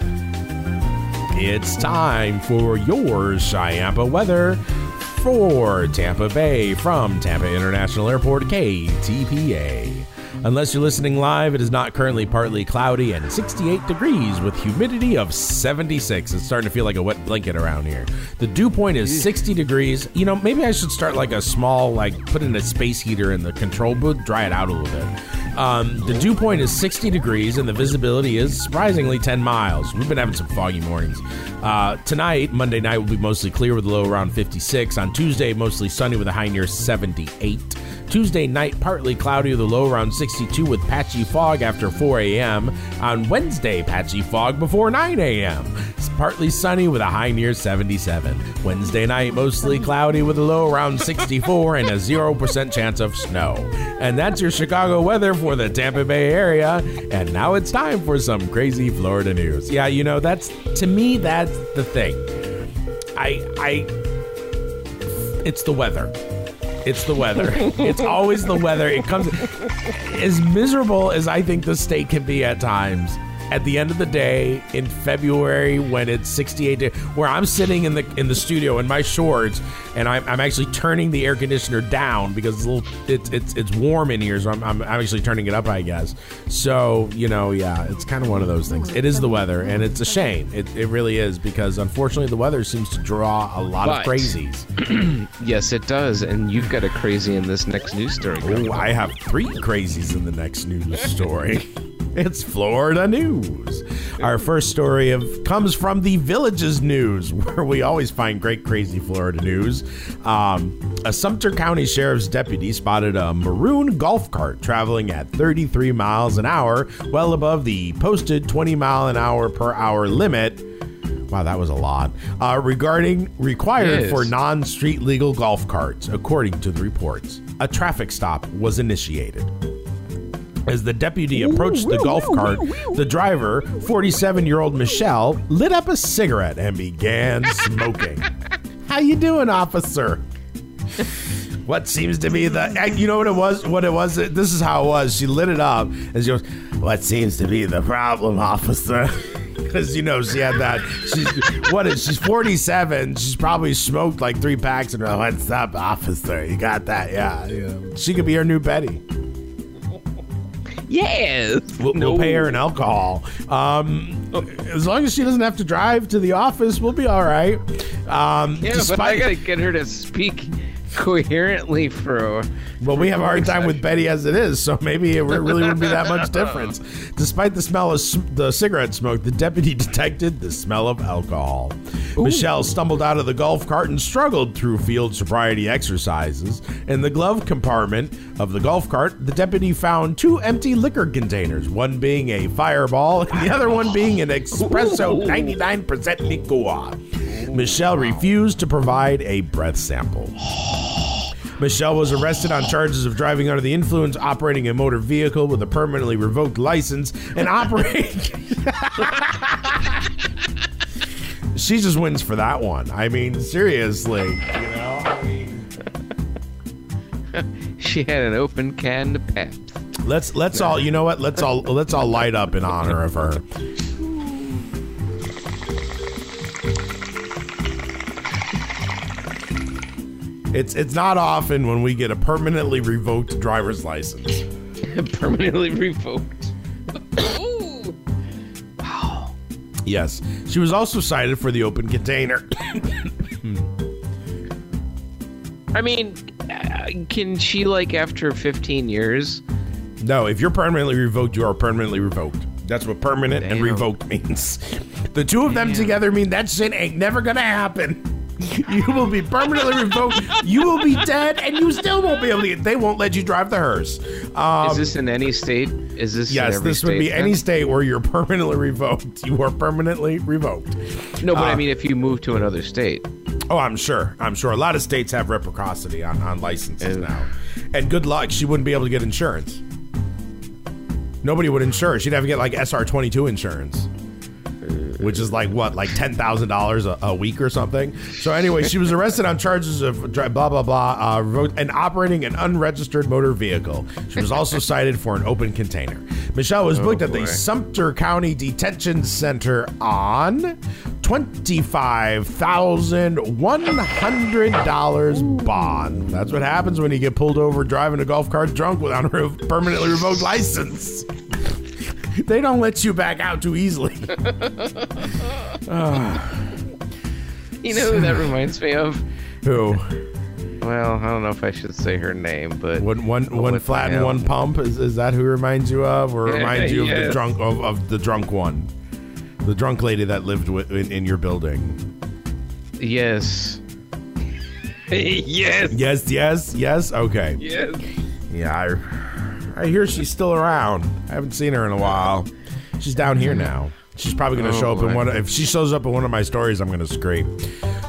S3: it's time for your Chiampa weather for Tampa Bay from Tampa International Airport, K T P A. Unless you're listening live, it is not currently partly cloudy and sixty-eight degrees with humidity of seventy-six. It's starting to feel like a wet blanket around here. The dew point is sixty degrees. You know, maybe I should start like a small, like put in a space heater in the control booth, dry it out a little bit. Um, the dew point is sixty degrees and the visibility is surprisingly ten miles. We've been having some foggy mornings. Uh, tonight, Monday night, will be mostly clear with a low around fifty-six. On Tuesday, mostly sunny with a high near seventy-eight. Tuesday night, partly cloudy with a low around sixty-two with patchy fog after four a.m. On Wednesday, patchy fog before nine a.m. It's partly sunny with a high near seventy-seven. Wednesday night, mostly cloudy with a low around sixty-four and a zero percent chance of snow. And that's your Chicago weather for the Tampa Bay area. And now it's time for some crazy Florida news. Yeah, you know, that's, to me, that's the thing. I, I, it's the weather. It's the weather. It's always the weather. It comes as miserable as I think the state can be at times. At the end of the day, in February, when it's sixty-eight, de- where I'm sitting in the in the studio in my shorts, and I'm, I'm actually turning the air conditioner down because it's a little, it's it's it's warm in here, so I'm, I'm actually turning it up, I guess. So you know, yeah, it's kind of one of those things. It is the weather, and it's a shame. It it really is because unfortunately the weather seems to draw a lot
S4: But-
S3: of crazies.
S4: Yes, it does. And you've got a crazy in this next news story.
S3: Oh, I have three crazies in the next news story. It's Florida news. Our first story of comes from the Villages News, where we always find great, crazy Florida news. Um, a Sumter County Sheriff's deputy spotted a maroon golf cart traveling at thirty-three miles an hour, well above the posted twenty mile an hour per hour limit. Wow, that was a lot. Uh, regarding required
S4: Yes.
S3: for non-street legal golf carts, according to the reports. A traffic stop was initiated. As the deputy approached the golf cart, the driver, forty-seven-year-old Michelle, lit up a cigarette and began smoking. How you doing, officer? What seems to be the... You know what it was? What it was? This is how it was. She lit it up and she goes, what seems to be the problem, officer? Because, you know, she had that... She's, what is... She's forty-seven. She's probably smoked like three packs and her, what's up, officer? You got that? Yeah. You know, she could be her new Betty.
S4: Yes.
S3: We'll,
S4: No.
S3: we'll pay her in alcohol. Um, as long as she doesn't have to drive to the office, we'll be all right. Um,
S4: Yeah, but I gotta get her to speak coherently for.
S3: Well, we have a hard time with Betty as it is, so maybe it really wouldn't be that much difference. Despite the smell of s- the cigarette smoke, the deputy detected the smell of alcohol. Ooh. Michelle stumbled out of the golf cart and struggled through field sobriety exercises. In the glove compartment of the golf cart, the deputy found two empty liquor containers, one being a Fireball and the other one being an Espresso ninety-nine percent liqueur. Michelle refused to provide a breath sample. Michelle was arrested on charges of driving under the influence, operating a motor vehicle with a permanently revoked license, and operating... She just wins for that one. I mean, seriously, you know? I mean...
S4: She had an open can to Pabst.
S3: Let's let's all, you know what? Let's all let's all light up in honor of her. It's it's not often when we get a permanently revoked driver's license.
S4: Permanently revoked.
S3: Yes. She was also cited for the open container.
S4: I mean, uh, can she, like, after fifteen years,
S3: No, if you're permanently revoked, you are permanently revoked. That's what permanent Damn. and revoked means. The two of them Damn. together mean that shit ain't never gonna happen. You will be permanently revoked. You will be dead, and you still won't be able to get. They won't let you drive the hearse. Um,
S4: Is this in any state? Is this
S3: yes?
S4: In every
S3: this would
S4: state
S3: be
S4: then?
S3: any state where you're permanently revoked. You are permanently revoked.
S4: No, but
S3: uh,
S4: I mean, if you move to another state.
S3: Oh, I'm sure. I'm sure. A lot of states have reciprocity on, on licenses
S4: Ew.
S3: now. And good luck, she wouldn't be able to get insurance. Nobody would insure her. She'd have to get like S R twenty-two insurance. Which is like what, like ten thousand dollars a week or something. So anyway, she was arrested on charges of blah blah blah, uh, and operating an unregistered motor vehicle. She was also cited for an open container. Michelle was booked oh, at the Sumter County Detention Center on twenty-five thousand one hundred dollars bond. That's what happens when you get pulled over driving a golf cart drunk without a re- permanently revoked license. They don't let you back out too easily.
S4: oh. You know who that reminds me of?
S3: Who?
S4: Well, I don't know if I should say her name, but
S3: one, one, one flat and one pump. Is, is that who reminds you of, or
S4: yeah,
S3: reminds you
S4: yes.
S3: of the drunk of, of the drunk one, the drunk lady that lived with, in, in your building?
S4: Yes. yes.
S3: Yes. Yes. Yes. Okay.
S4: Yes.
S3: Yeah. I, I hear she's still around. I haven't seen her in a while. She's down here now. She's probably going to oh, show up boy. in one. If she shows up in one of my stories, I'm going to scream.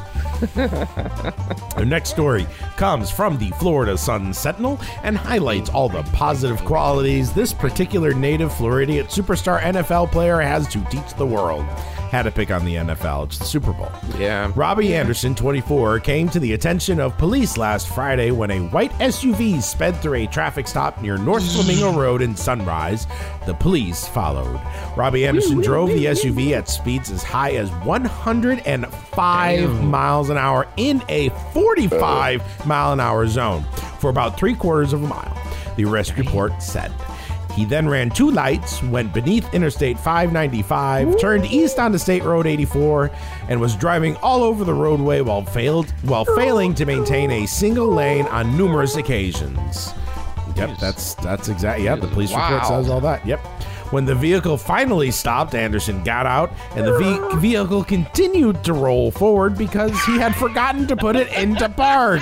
S3: The next story comes from the Florida Sun Sentinel and highlights all the positive qualities this particular native Floridian superstar N F L player has to teach the world. Had to pick on the N F L. It's the Super Bowl.
S4: Yeah.
S3: Robbie Anderson, twenty-four, came to the attention of police last Friday when a white S U V sped through a traffic stop near North Flamingo Road in Sunrise. The police followed. Robbie Anderson drove the S U V at speeds as high as one hundred five Damn. miles an hour in a forty-five mile an hour zone for about three quarters of a mile, the arrest report said. He then ran two lights, went beneath Interstate five ninety-five, Ooh. turned east onto State Road eighty-four, and was driving all over the roadway while failed while failing to maintain a single lane on numerous occasions. Yep, Jeez. that's that's exactly. Yep, the police wow. report says all that. Yep. When the vehicle finally stopped, Anderson got out, and the ve- vehicle continued to roll forward because he had forgotten to put it into park.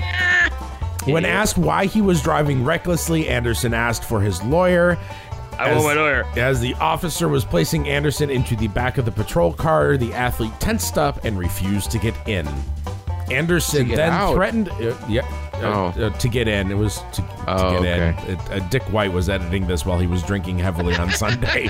S3: When asked why he was driving recklessly, Anderson asked for his lawyer.
S4: I as, want my lawyer.
S3: As the officer was placing Anderson into the back of the patrol car, the athlete tensed up and refused to get in. Anderson
S4: get
S3: then
S4: out.
S3: threatened uh, yeah, uh,
S4: oh.
S3: uh, to get in. It was to, to
S4: oh,
S3: get
S4: okay.
S3: in. It, uh, Dick White was editing this while he was drinking heavily on Sunday.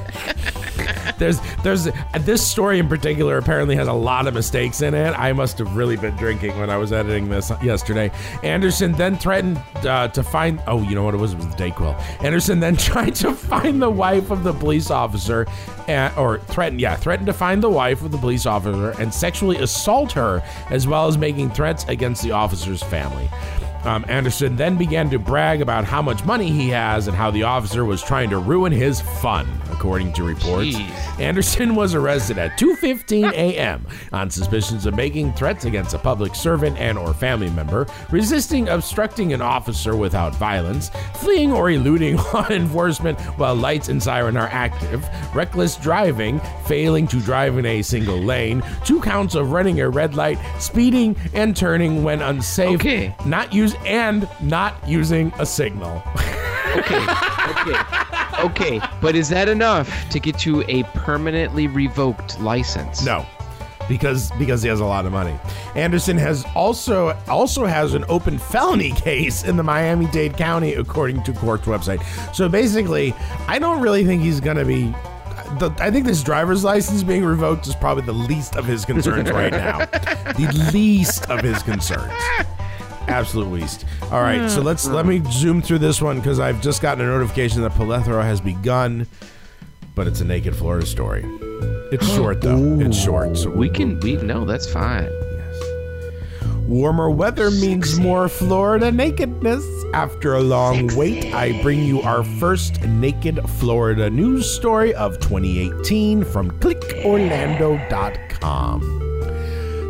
S3: There's, there's uh, this story in particular apparently has a lot of mistakes in it. I must have really been drinking when I was editing this yesterday. Anderson then threatened uh, to find. Oh, you know what it was? It was the Dayquil. Anderson then tried to find the wife of the police officer, and, or threatened, yeah, threatened to find the wife of the police officer and sexually assault her, as well as making threats against the officer's family. Um, Anderson then began to brag about how much money he has and how the officer was trying to ruin his fun, according to reports. Jeez. Anderson was arrested at two fifteen a.m. on suspicions of making threats against a public servant and or family member, resisting obstructing an officer without violence, fleeing or eluding law enforcement while lights and siren are active, reckless driving, failing to drive in a single lane, two counts of running a red light, speeding and turning when unsafe,
S4: okay.
S3: not use and not using a signal.
S4: Okay, okay, okay. But is that enough to get you a permanently revoked license?
S3: No, because because he has a lot of money. Anderson has also also has an open felony case in the Miami-Dade County, according to court's website. So basically, I don't really think he's going to be. The, I think this driver's license being revoked is probably the least of his concerns right now. The least of his concerns. Absolute least. All right, so let's let me zoom through this one because I've just gotten a notification that Plethora has begun, but it's a Naked Florida story. It's short though. Ooh. It's short, so
S4: we can. We no, that's fine.
S3: Yes. Warmer weather means more Florida nakedness. After a long wait, I bring you our first Naked Florida news story of twenty eighteen from click orlando dot com.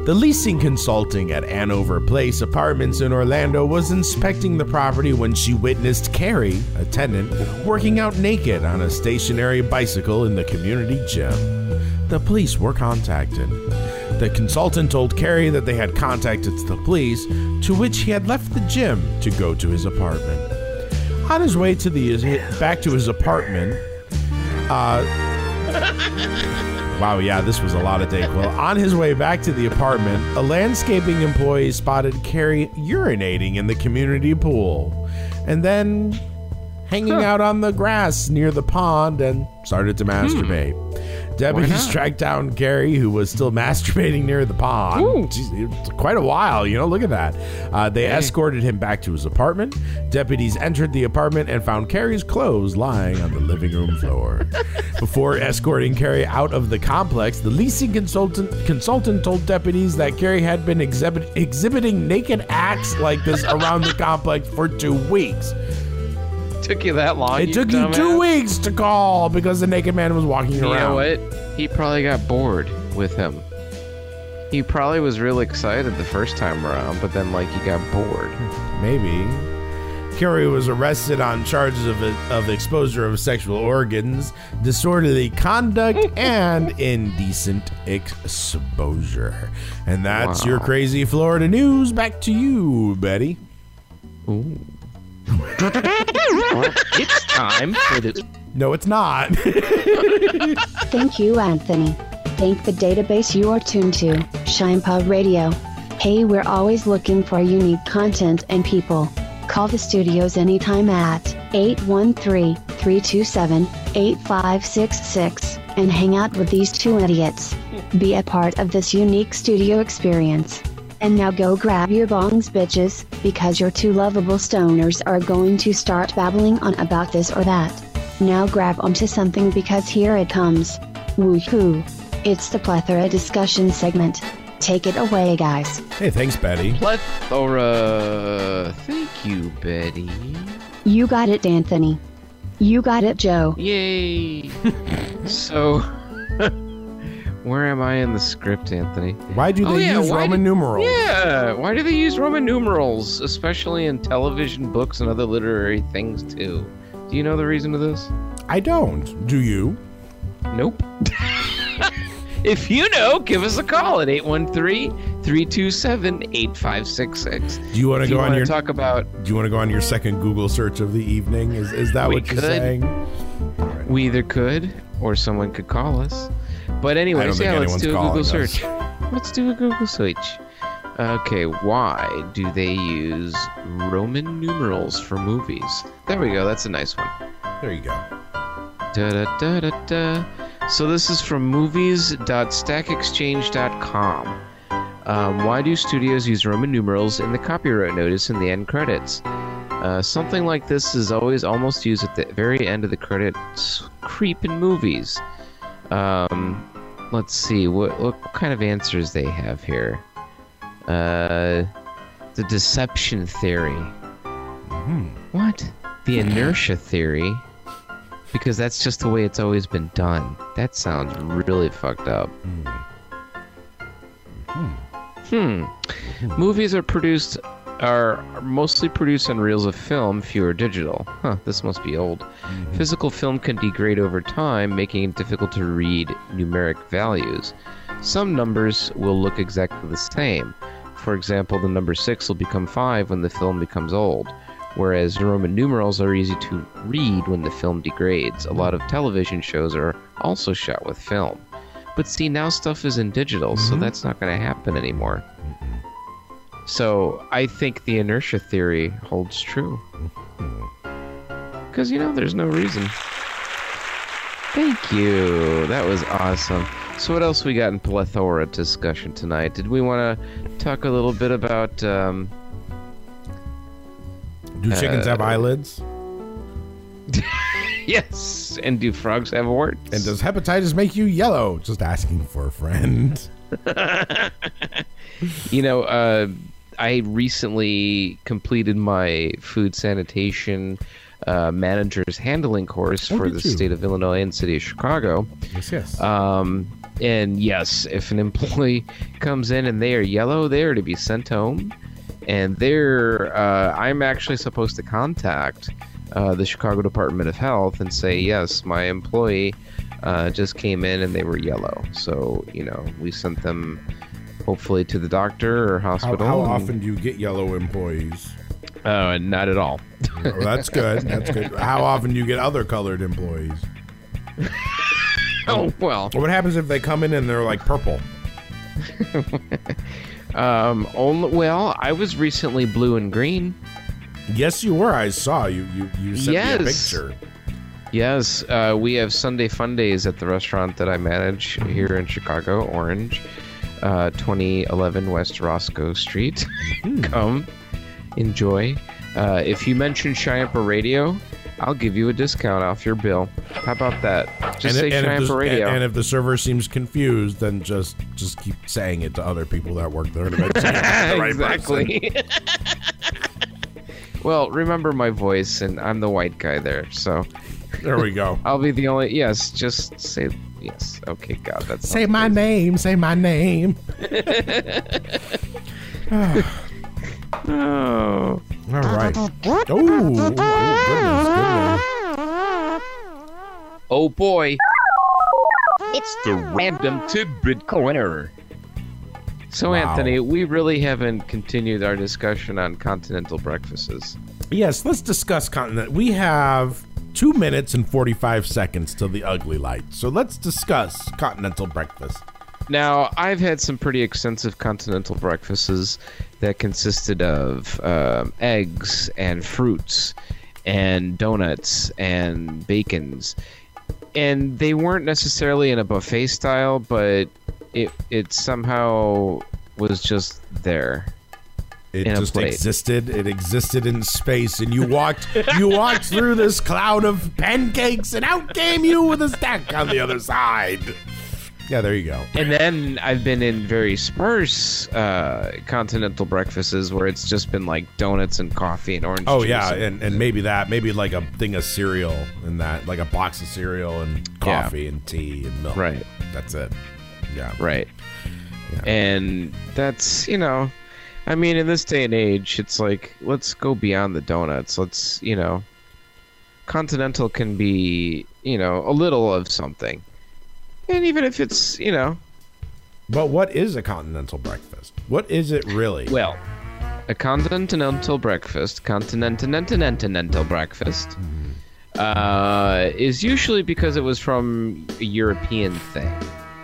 S3: The leasing consultant at Hanover Place Apartments in Orlando was inspecting the property when she witnessed Carrie, a tenant, working out naked on a stationary bicycle in the community gym. The police were contacted. The consultant told Carrie that they had contacted the police, to which he had left the gym to go to his apartment. On his way to the back to his apartment, uh, wow, yeah, this was a lot of Dayquil. On his way back to the apartment, a landscaping employee spotted Carrie urinating in the community pool, and then hanging huh. out on the grass near the pond and started to masturbate. Hmm. Deputies tracked down Carrie, who was still masturbating near the pond. Jeez, quite a while, you know, look at that. Uh, they hey. escorted him back to his apartment. Deputies entered the apartment and found Carrie's clothes lying on the living room floor. Before escorting Carrie out of the complex, the leasing consultant consultant told deputies that Carrie had been exhibit, exhibiting naked acts like this around the complex for two weeks.
S4: Took you that long?
S3: It
S4: you
S3: took
S4: dumbass?
S3: you two weeks to call because the naked man was walking
S4: you
S3: around.
S4: You know what? He probably got bored with him. He probably was really excited the first time around, but then, like, he got bored.
S3: Maybe. Carrie was arrested on charges of, of exposure of sexual organs, disorderly conduct, and indecent exposure. And that's wow. your crazy Florida news. Back to you, Betty.
S4: Ooh. It's time for the...
S3: No, it's not.
S5: Thank you, Anthony. Thank the database you are tuned to, Shinepaw Radio. Hey, we're always looking for unique content and people. Call the studios anytime at eight one three, three two seven, eight five six six and hang out with these two idiots. Be a part of this unique studio experience. And now go grab your bongs, bitches, because your two lovable stoners are going to start babbling on about this or that. Now grab onto something because here it comes. Woohoo! It's the plethora discussion segment. Take it away, guys.
S3: Hey, thanks, Betty.
S4: Plethora. Thank you, Betty.
S5: You got it, Anthony. You got it, Joe.
S4: Yay! So... Where am I in the script, Anthony?
S3: Why do they oh, yeah, use Roman
S4: do,
S3: numerals?
S4: Yeah, why do they use Roman numerals, especially in television, books, and other literary things, too? Do you know the reason for this?
S3: I don't. Do you?
S4: Nope. If you know, give us a call at eight one three, three two seven, eight five six six.
S3: Do you want to go on your
S4: talk about?
S3: Do you want to go on your second Google search of the evening? Is is that what you're
S4: could.
S3: saying?
S4: Right. We either could, or someone could call us. But anyways, yeah, let's do a Google us. search. Let's do a Google search. Okay, why do they use Roman numerals for movies? There we go. That's a nice one.
S3: There you go.
S4: Da da da da da. So this is from movies dot stack exchange dot com. Um, why do studios use Roman numerals in the copyright notice in the end credits? Uh, something like this is always almost used at the very end of the credits. Creep in movies. Um, let's see what what kind of answers they have here. Uh, the deception theory.
S3: Mm-hmm.
S4: What? The inertia theory. Because that's just the way it's always been done. That sounds really fucked up.
S3: Mm-hmm.
S4: Hmm. Mm-hmm. Movies are produced are mostly produced on reels of film, fewer digital. Huh, this must be old. Mm-hmm. Physical film can degrade over time, making it difficult to read numeric values. Some numbers will look exactly the same. For example, the number six will become five when the film becomes old, whereas Roman numerals are easy to read when the film degrades. A lot of television shows are also shot with film. But see, now stuff is in digital, mm-hmm. so that's not going to happen anymore. So I think the inertia theory holds true. Because, you know, there's no reason. Thank you. That was awesome. So what else we got in plethora discussion tonight? Did we want to talk a little bit about... Um,
S3: do chickens uh, have eyelids?
S4: Yes. And do frogs have warts?
S3: And does hepatitis make you yellow? Just asking for a friend.
S4: You know, uh... I recently completed my food sanitation uh, manager's handling course
S3: oh,
S4: for the
S3: you?
S4: state of Illinois and city of Chicago.
S3: Yes, yes.
S4: Um, And yes, if an employee comes in and they are yellow, they are to be sent home. And they're, uh, I'm actually supposed to contact uh, the Chicago Department of Health and say, yes, my employee uh, just came in and they were yellow. So, you know, we sent them hopefully to the doctor or hospital.
S3: How, how often do you get yellow employees?
S4: Uh, not at all.
S3: Oh, that's good. That's good. How often do you get other colored employees?
S4: Oh, well.
S3: What happens if they come in and they're like purple?
S4: um, only, well, I was recently blue and green.
S3: Yes, you were. I saw you. You, you sent
S4: yes.
S3: me a picture.
S4: Yes, uh, we have Sunday Fun Days at the restaurant that I manage here in Chicago, Orange, uh, twenty eleven West Roscoe Street. Come, enjoy. Uh, if you mention Chiampa Radio, I'll give you a discount off your bill. How about that? Just
S3: and,
S4: say
S3: and
S4: Chiampa
S3: the,
S4: Radio.
S3: And, and if the server seems confused, then just just keep saying it to other people that work there. To make sure the right
S4: exactly. Well, remember my voice, and I'm the white guy there, so...
S3: There we go.
S4: I'll be the only... Yes, just say... Yes. Okay, God, that's...
S3: Say my crazy. name, say my name.
S4: Oh.
S3: All right. Oh, oh, goodness, goodness.
S4: Oh, boy. It's the Random Tidbit Corner. So, wow. Anthony, we really haven't continued our discussion on continental breakfasts.
S3: Yes, let's discuss continent. We have two minutes and forty-five seconds till the ugly light. So let's discuss continental breakfast.
S4: Now, I've had some pretty extensive continental breakfasts that consisted of um, eggs and fruits and donuts and bacons. And they weren't necessarily in a buffet style, but it it somehow was just there.
S3: It just existed. It existed in space, and you walked you walked through this cloud of pancakes, and out came you with a stack on the other side. Yeah, there you go.
S4: And then I've been in very sparse uh, continental breakfasts where it's just been like donuts and coffee and orange
S3: oh,
S4: juice.
S3: Oh, yeah, and, and maybe that. Maybe like a thing of cereal and that. Like a box of cereal and coffee yeah. and tea and milk.
S4: Right.
S3: That's it. Yeah.
S4: Right. Yeah. And that's, you know, I mean, in this day and age, it's like, let's go beyond the donuts. Let's, you know, continental can be, you know, a little of something. And even if it's, you know...
S3: But what is a continental breakfast? What is it really?
S4: Well, a continental breakfast, continental breakfast, mm-hmm. uh, is usually because it was from a European thing.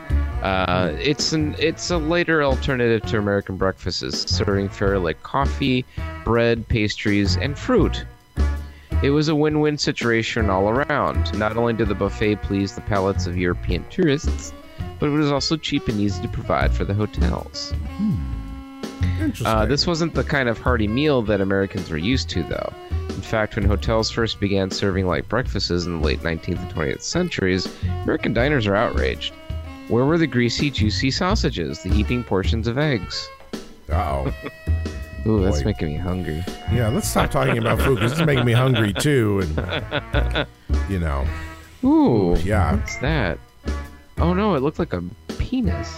S4: Uh, it's an it's a later alternative to American breakfasts, serving fare like coffee, bread, pastries, and fruit. It was a win-win situation all around. Not only did the buffet please the palates of European tourists, but it was also cheap and easy to provide for the hotels.
S3: Hmm. Interesting.
S4: Uh, this wasn't the kind of hearty meal that Americans were used to, though. In fact, when hotels first began serving light breakfasts in the late nineteenth and twentieth centuries, American diners were outraged. Where were the greasy, juicy sausages, the heaping portions of eggs?
S3: Uh-oh.
S4: Ooh, that's
S3: Boy.
S4: making me hungry.
S3: Yeah, let's stop talking about food because it's making me hungry too. And you know,
S4: ooh,
S3: yeah,
S4: what's that? Oh no, it looked like a penis.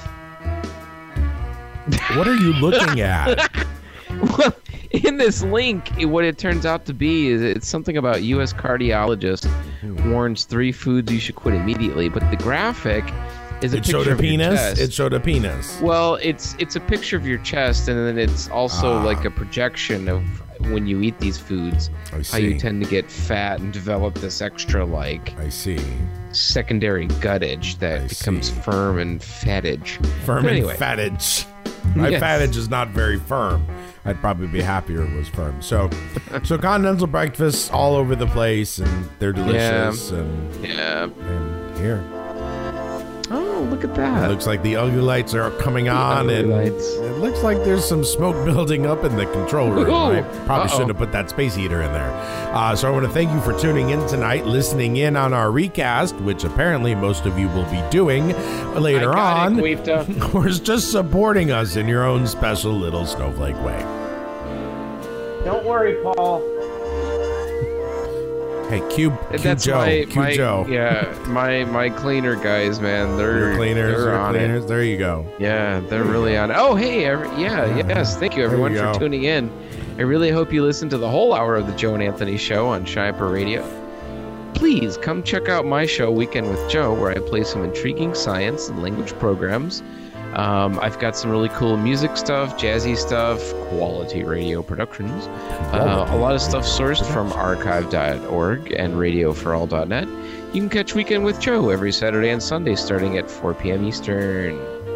S3: What are you looking at?
S4: Well, in this link, what it turns out to be is it's something about U S cardiologist warns three foods you should quit immediately. But the graphic is a
S3: it
S4: picture
S3: showed a
S4: of
S3: penis.
S4: Your chest.
S3: It showed a penis.
S4: Well, it's it's a picture of your chest, and then it's also
S3: ah.
S4: like a projection of when you eat these foods,
S3: I see.
S4: how you tend to get fat and develop this extra like
S3: I see
S4: secondary guttage that
S3: I
S4: becomes
S3: see.
S4: firm and fattage.
S3: Firm
S4: but anyway.
S3: and fattage. My
S4: Yes.
S3: fattage is not very firm. I'd probably be happier if it was firm. So, so continental breakfasts all over the place, and they're delicious.
S4: Yeah.
S3: And
S4: yeah,
S3: and here.
S4: Oh, look at that.
S3: It looks like the ugly lights are coming
S4: The
S3: on,
S4: ugly
S3: and
S4: lights.
S3: it looks like there's some smoke building up in the control room.
S4: Ooh.
S3: I probably
S4: Uh-oh.
S3: shouldn't have put that space heater in there. Uh, so I want to thank you for tuning in tonight, listening in on our recast, which apparently most of you will be doing later
S4: I got
S3: on,
S4: it, Guifta.
S3: or is just supporting us in your own special little snowflake way.
S11: Don't worry, Paul.
S3: Hey, Cube, Cube
S4: That's
S3: Joe,
S4: my,
S3: Cube
S4: my,
S3: Joe.
S4: Yeah, my my cleaner guys, man. They're
S3: Your cleaners,
S4: they're
S3: your
S4: on
S3: cleaners.
S4: it.
S3: There you go.
S4: Yeah, they're really on it. Oh, hey, every, yeah,
S3: Yeah.
S4: yes. Thank you,
S3: There
S4: everyone,
S3: you
S4: for
S3: go.
S4: tuning in. I really hope you listen to the whole hour of the Joe and Anthony Show on Shyper Radio. Please come check out my show, Weekend with Joe, where I play some intriguing science and language programs. Um, I've got some really cool music stuff, jazzy stuff, quality radio productions. Uh, a lot of stuff sourced from archive dot org and radio for all dot net. You can catch Weekend with Joe every Saturday and Sunday starting at four p.m. Eastern.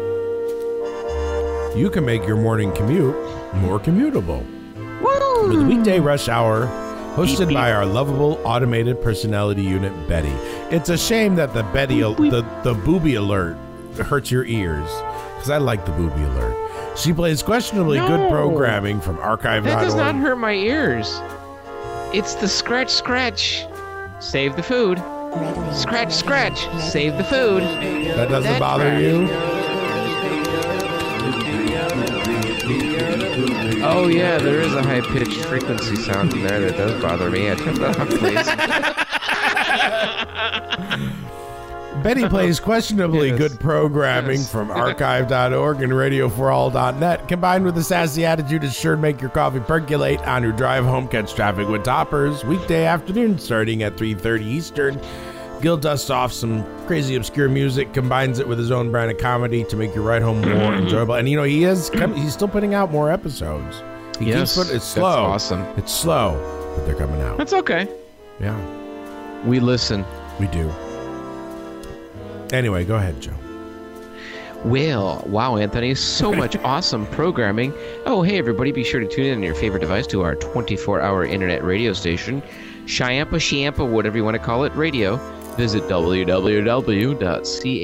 S3: You can make your morning commute more commutable. Woo! With Weekday Rush Hour, hosted by our lovable automated personality unit, Betty. It's a shame that the Betty, the, the booby alert hurts your ears, because I like the booby alert. She plays questionably
S4: No.
S3: good programming from archive dot org.
S4: That does not hurt my ears. It's the scratch, scratch. Save the food. Scratch, scratch. Save the food.
S3: That doesn't
S4: That
S3: bother
S4: crap.
S3: you?
S4: Oh, yeah, there is a high-pitched frequency sound in there that does bother me. I turn that off, please.
S3: Betty plays questionably
S4: Yes.
S3: good programming
S4: Yes.
S3: from archive dot org and radio for all dot net, combined with a sassy attitude is sure to make your coffee percolate on your drive home. Catch Traffic with Toppers weekday afternoon starting at three thirty Eastern. Gil dusts off some crazy obscure music, combines it with his own brand of comedy to make your ride home more enjoyable. And you know, he is com- he's still putting out more episodes. He
S4: Yes,
S3: keeps put- it's
S4: that's
S3: slow.
S4: awesome.
S3: It's slow, but they're coming out.
S4: That's okay.
S3: Yeah,
S4: We listen.
S3: we do. Anyway, go ahead, Joe.
S4: Well, wow, Anthony, so much awesome programming. Oh, hey, everybody, be sure to tune in on your favorite device to our twenty-four hour internet radio station, Shyampa, Shiampa, whatever you want to call it, radio. Visit w w w dot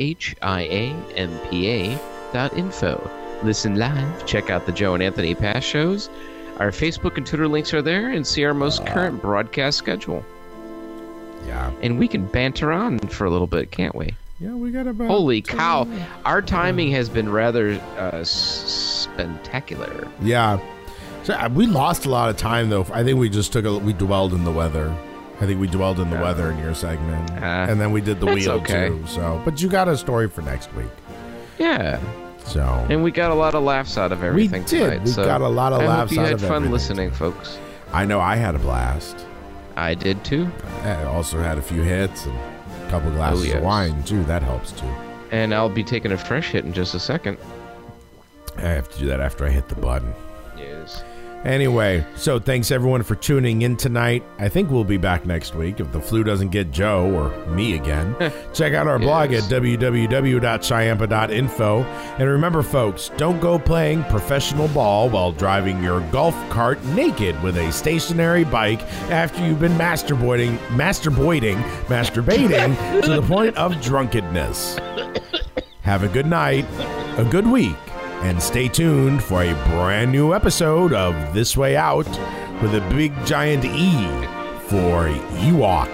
S4: chiampa dot info. Listen live, check out the Joe and Anthony past shows. Our Facebook and Twitter links are there, and see our most current broadcast schedule.
S3: Yeah.
S4: And we can banter on for a little bit, can't we?
S3: Yeah, we got about...
S4: Holy cow. Our timing has been rather uh, s- spectacular.
S3: Yeah. So uh, we lost a lot of time, though. I think we just took a... We dwelled in the weather. I think we dwelled in the
S4: Uh,
S3: weather in your segment.
S4: uh,
S3: and then we did the
S4: that's
S3: wheel,
S4: okay.
S3: too. So, but you got a story for next week.
S4: Yeah.
S3: So...
S4: And we got a lot of laughs out of everything
S3: We did.
S4: tonight.
S3: We
S4: so
S3: got a lot of
S4: I
S3: laughs
S4: hope you
S3: out
S4: had
S3: of
S4: fun
S3: everything.
S4: listening, folks.
S3: I know I had a blast.
S4: I did, too.
S3: I also had a few hits and a couple glasses
S4: Oh, yes.
S3: of wine, too. That helps, too.
S4: And I'll be taking a fresh hit in just a second.
S3: I have to do that after I hit the button.
S4: Yes.
S3: Anyway, so thanks everyone for tuning in tonight. I think we'll be back next week if the flu doesn't get Joe or me again. Check out our blog
S4: Yes.
S3: at w w w dot chiampa dot info. And remember, folks, don't go playing professional ball while driving your golf cart naked with a stationary bike after you've been masturbating, masturbating, masturbating to the point of drunkenness. Have a good night, a good week, and stay tuned for a brand new episode of This Way Out with a big giant E for Ewok.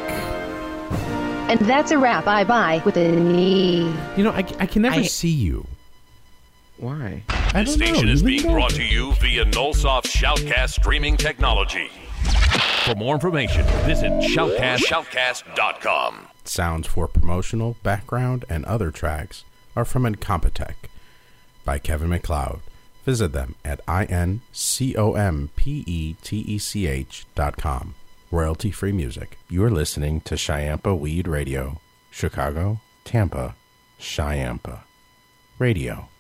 S16: And that's a wrap. Bye-bye with an E.
S3: You know, I, I can never
S16: I-
S3: see you.
S4: Why?
S3: I
S2: This
S3: don't know.
S2: station is
S3: You
S2: being
S3: know.
S2: brought to you via Nullsoft Shoutcast streaming technology. For more information, visit shoutcast shoutcast dot com.
S17: Sounds for promotional, background, and other tracks are from Incompetech by Kevin MacLeod. Visit them at I N C O M P E T E C H dot com. Royalty-free music. You're listening to Shyampa Weed Radio. Chicago, Tampa, Shyampa Radio.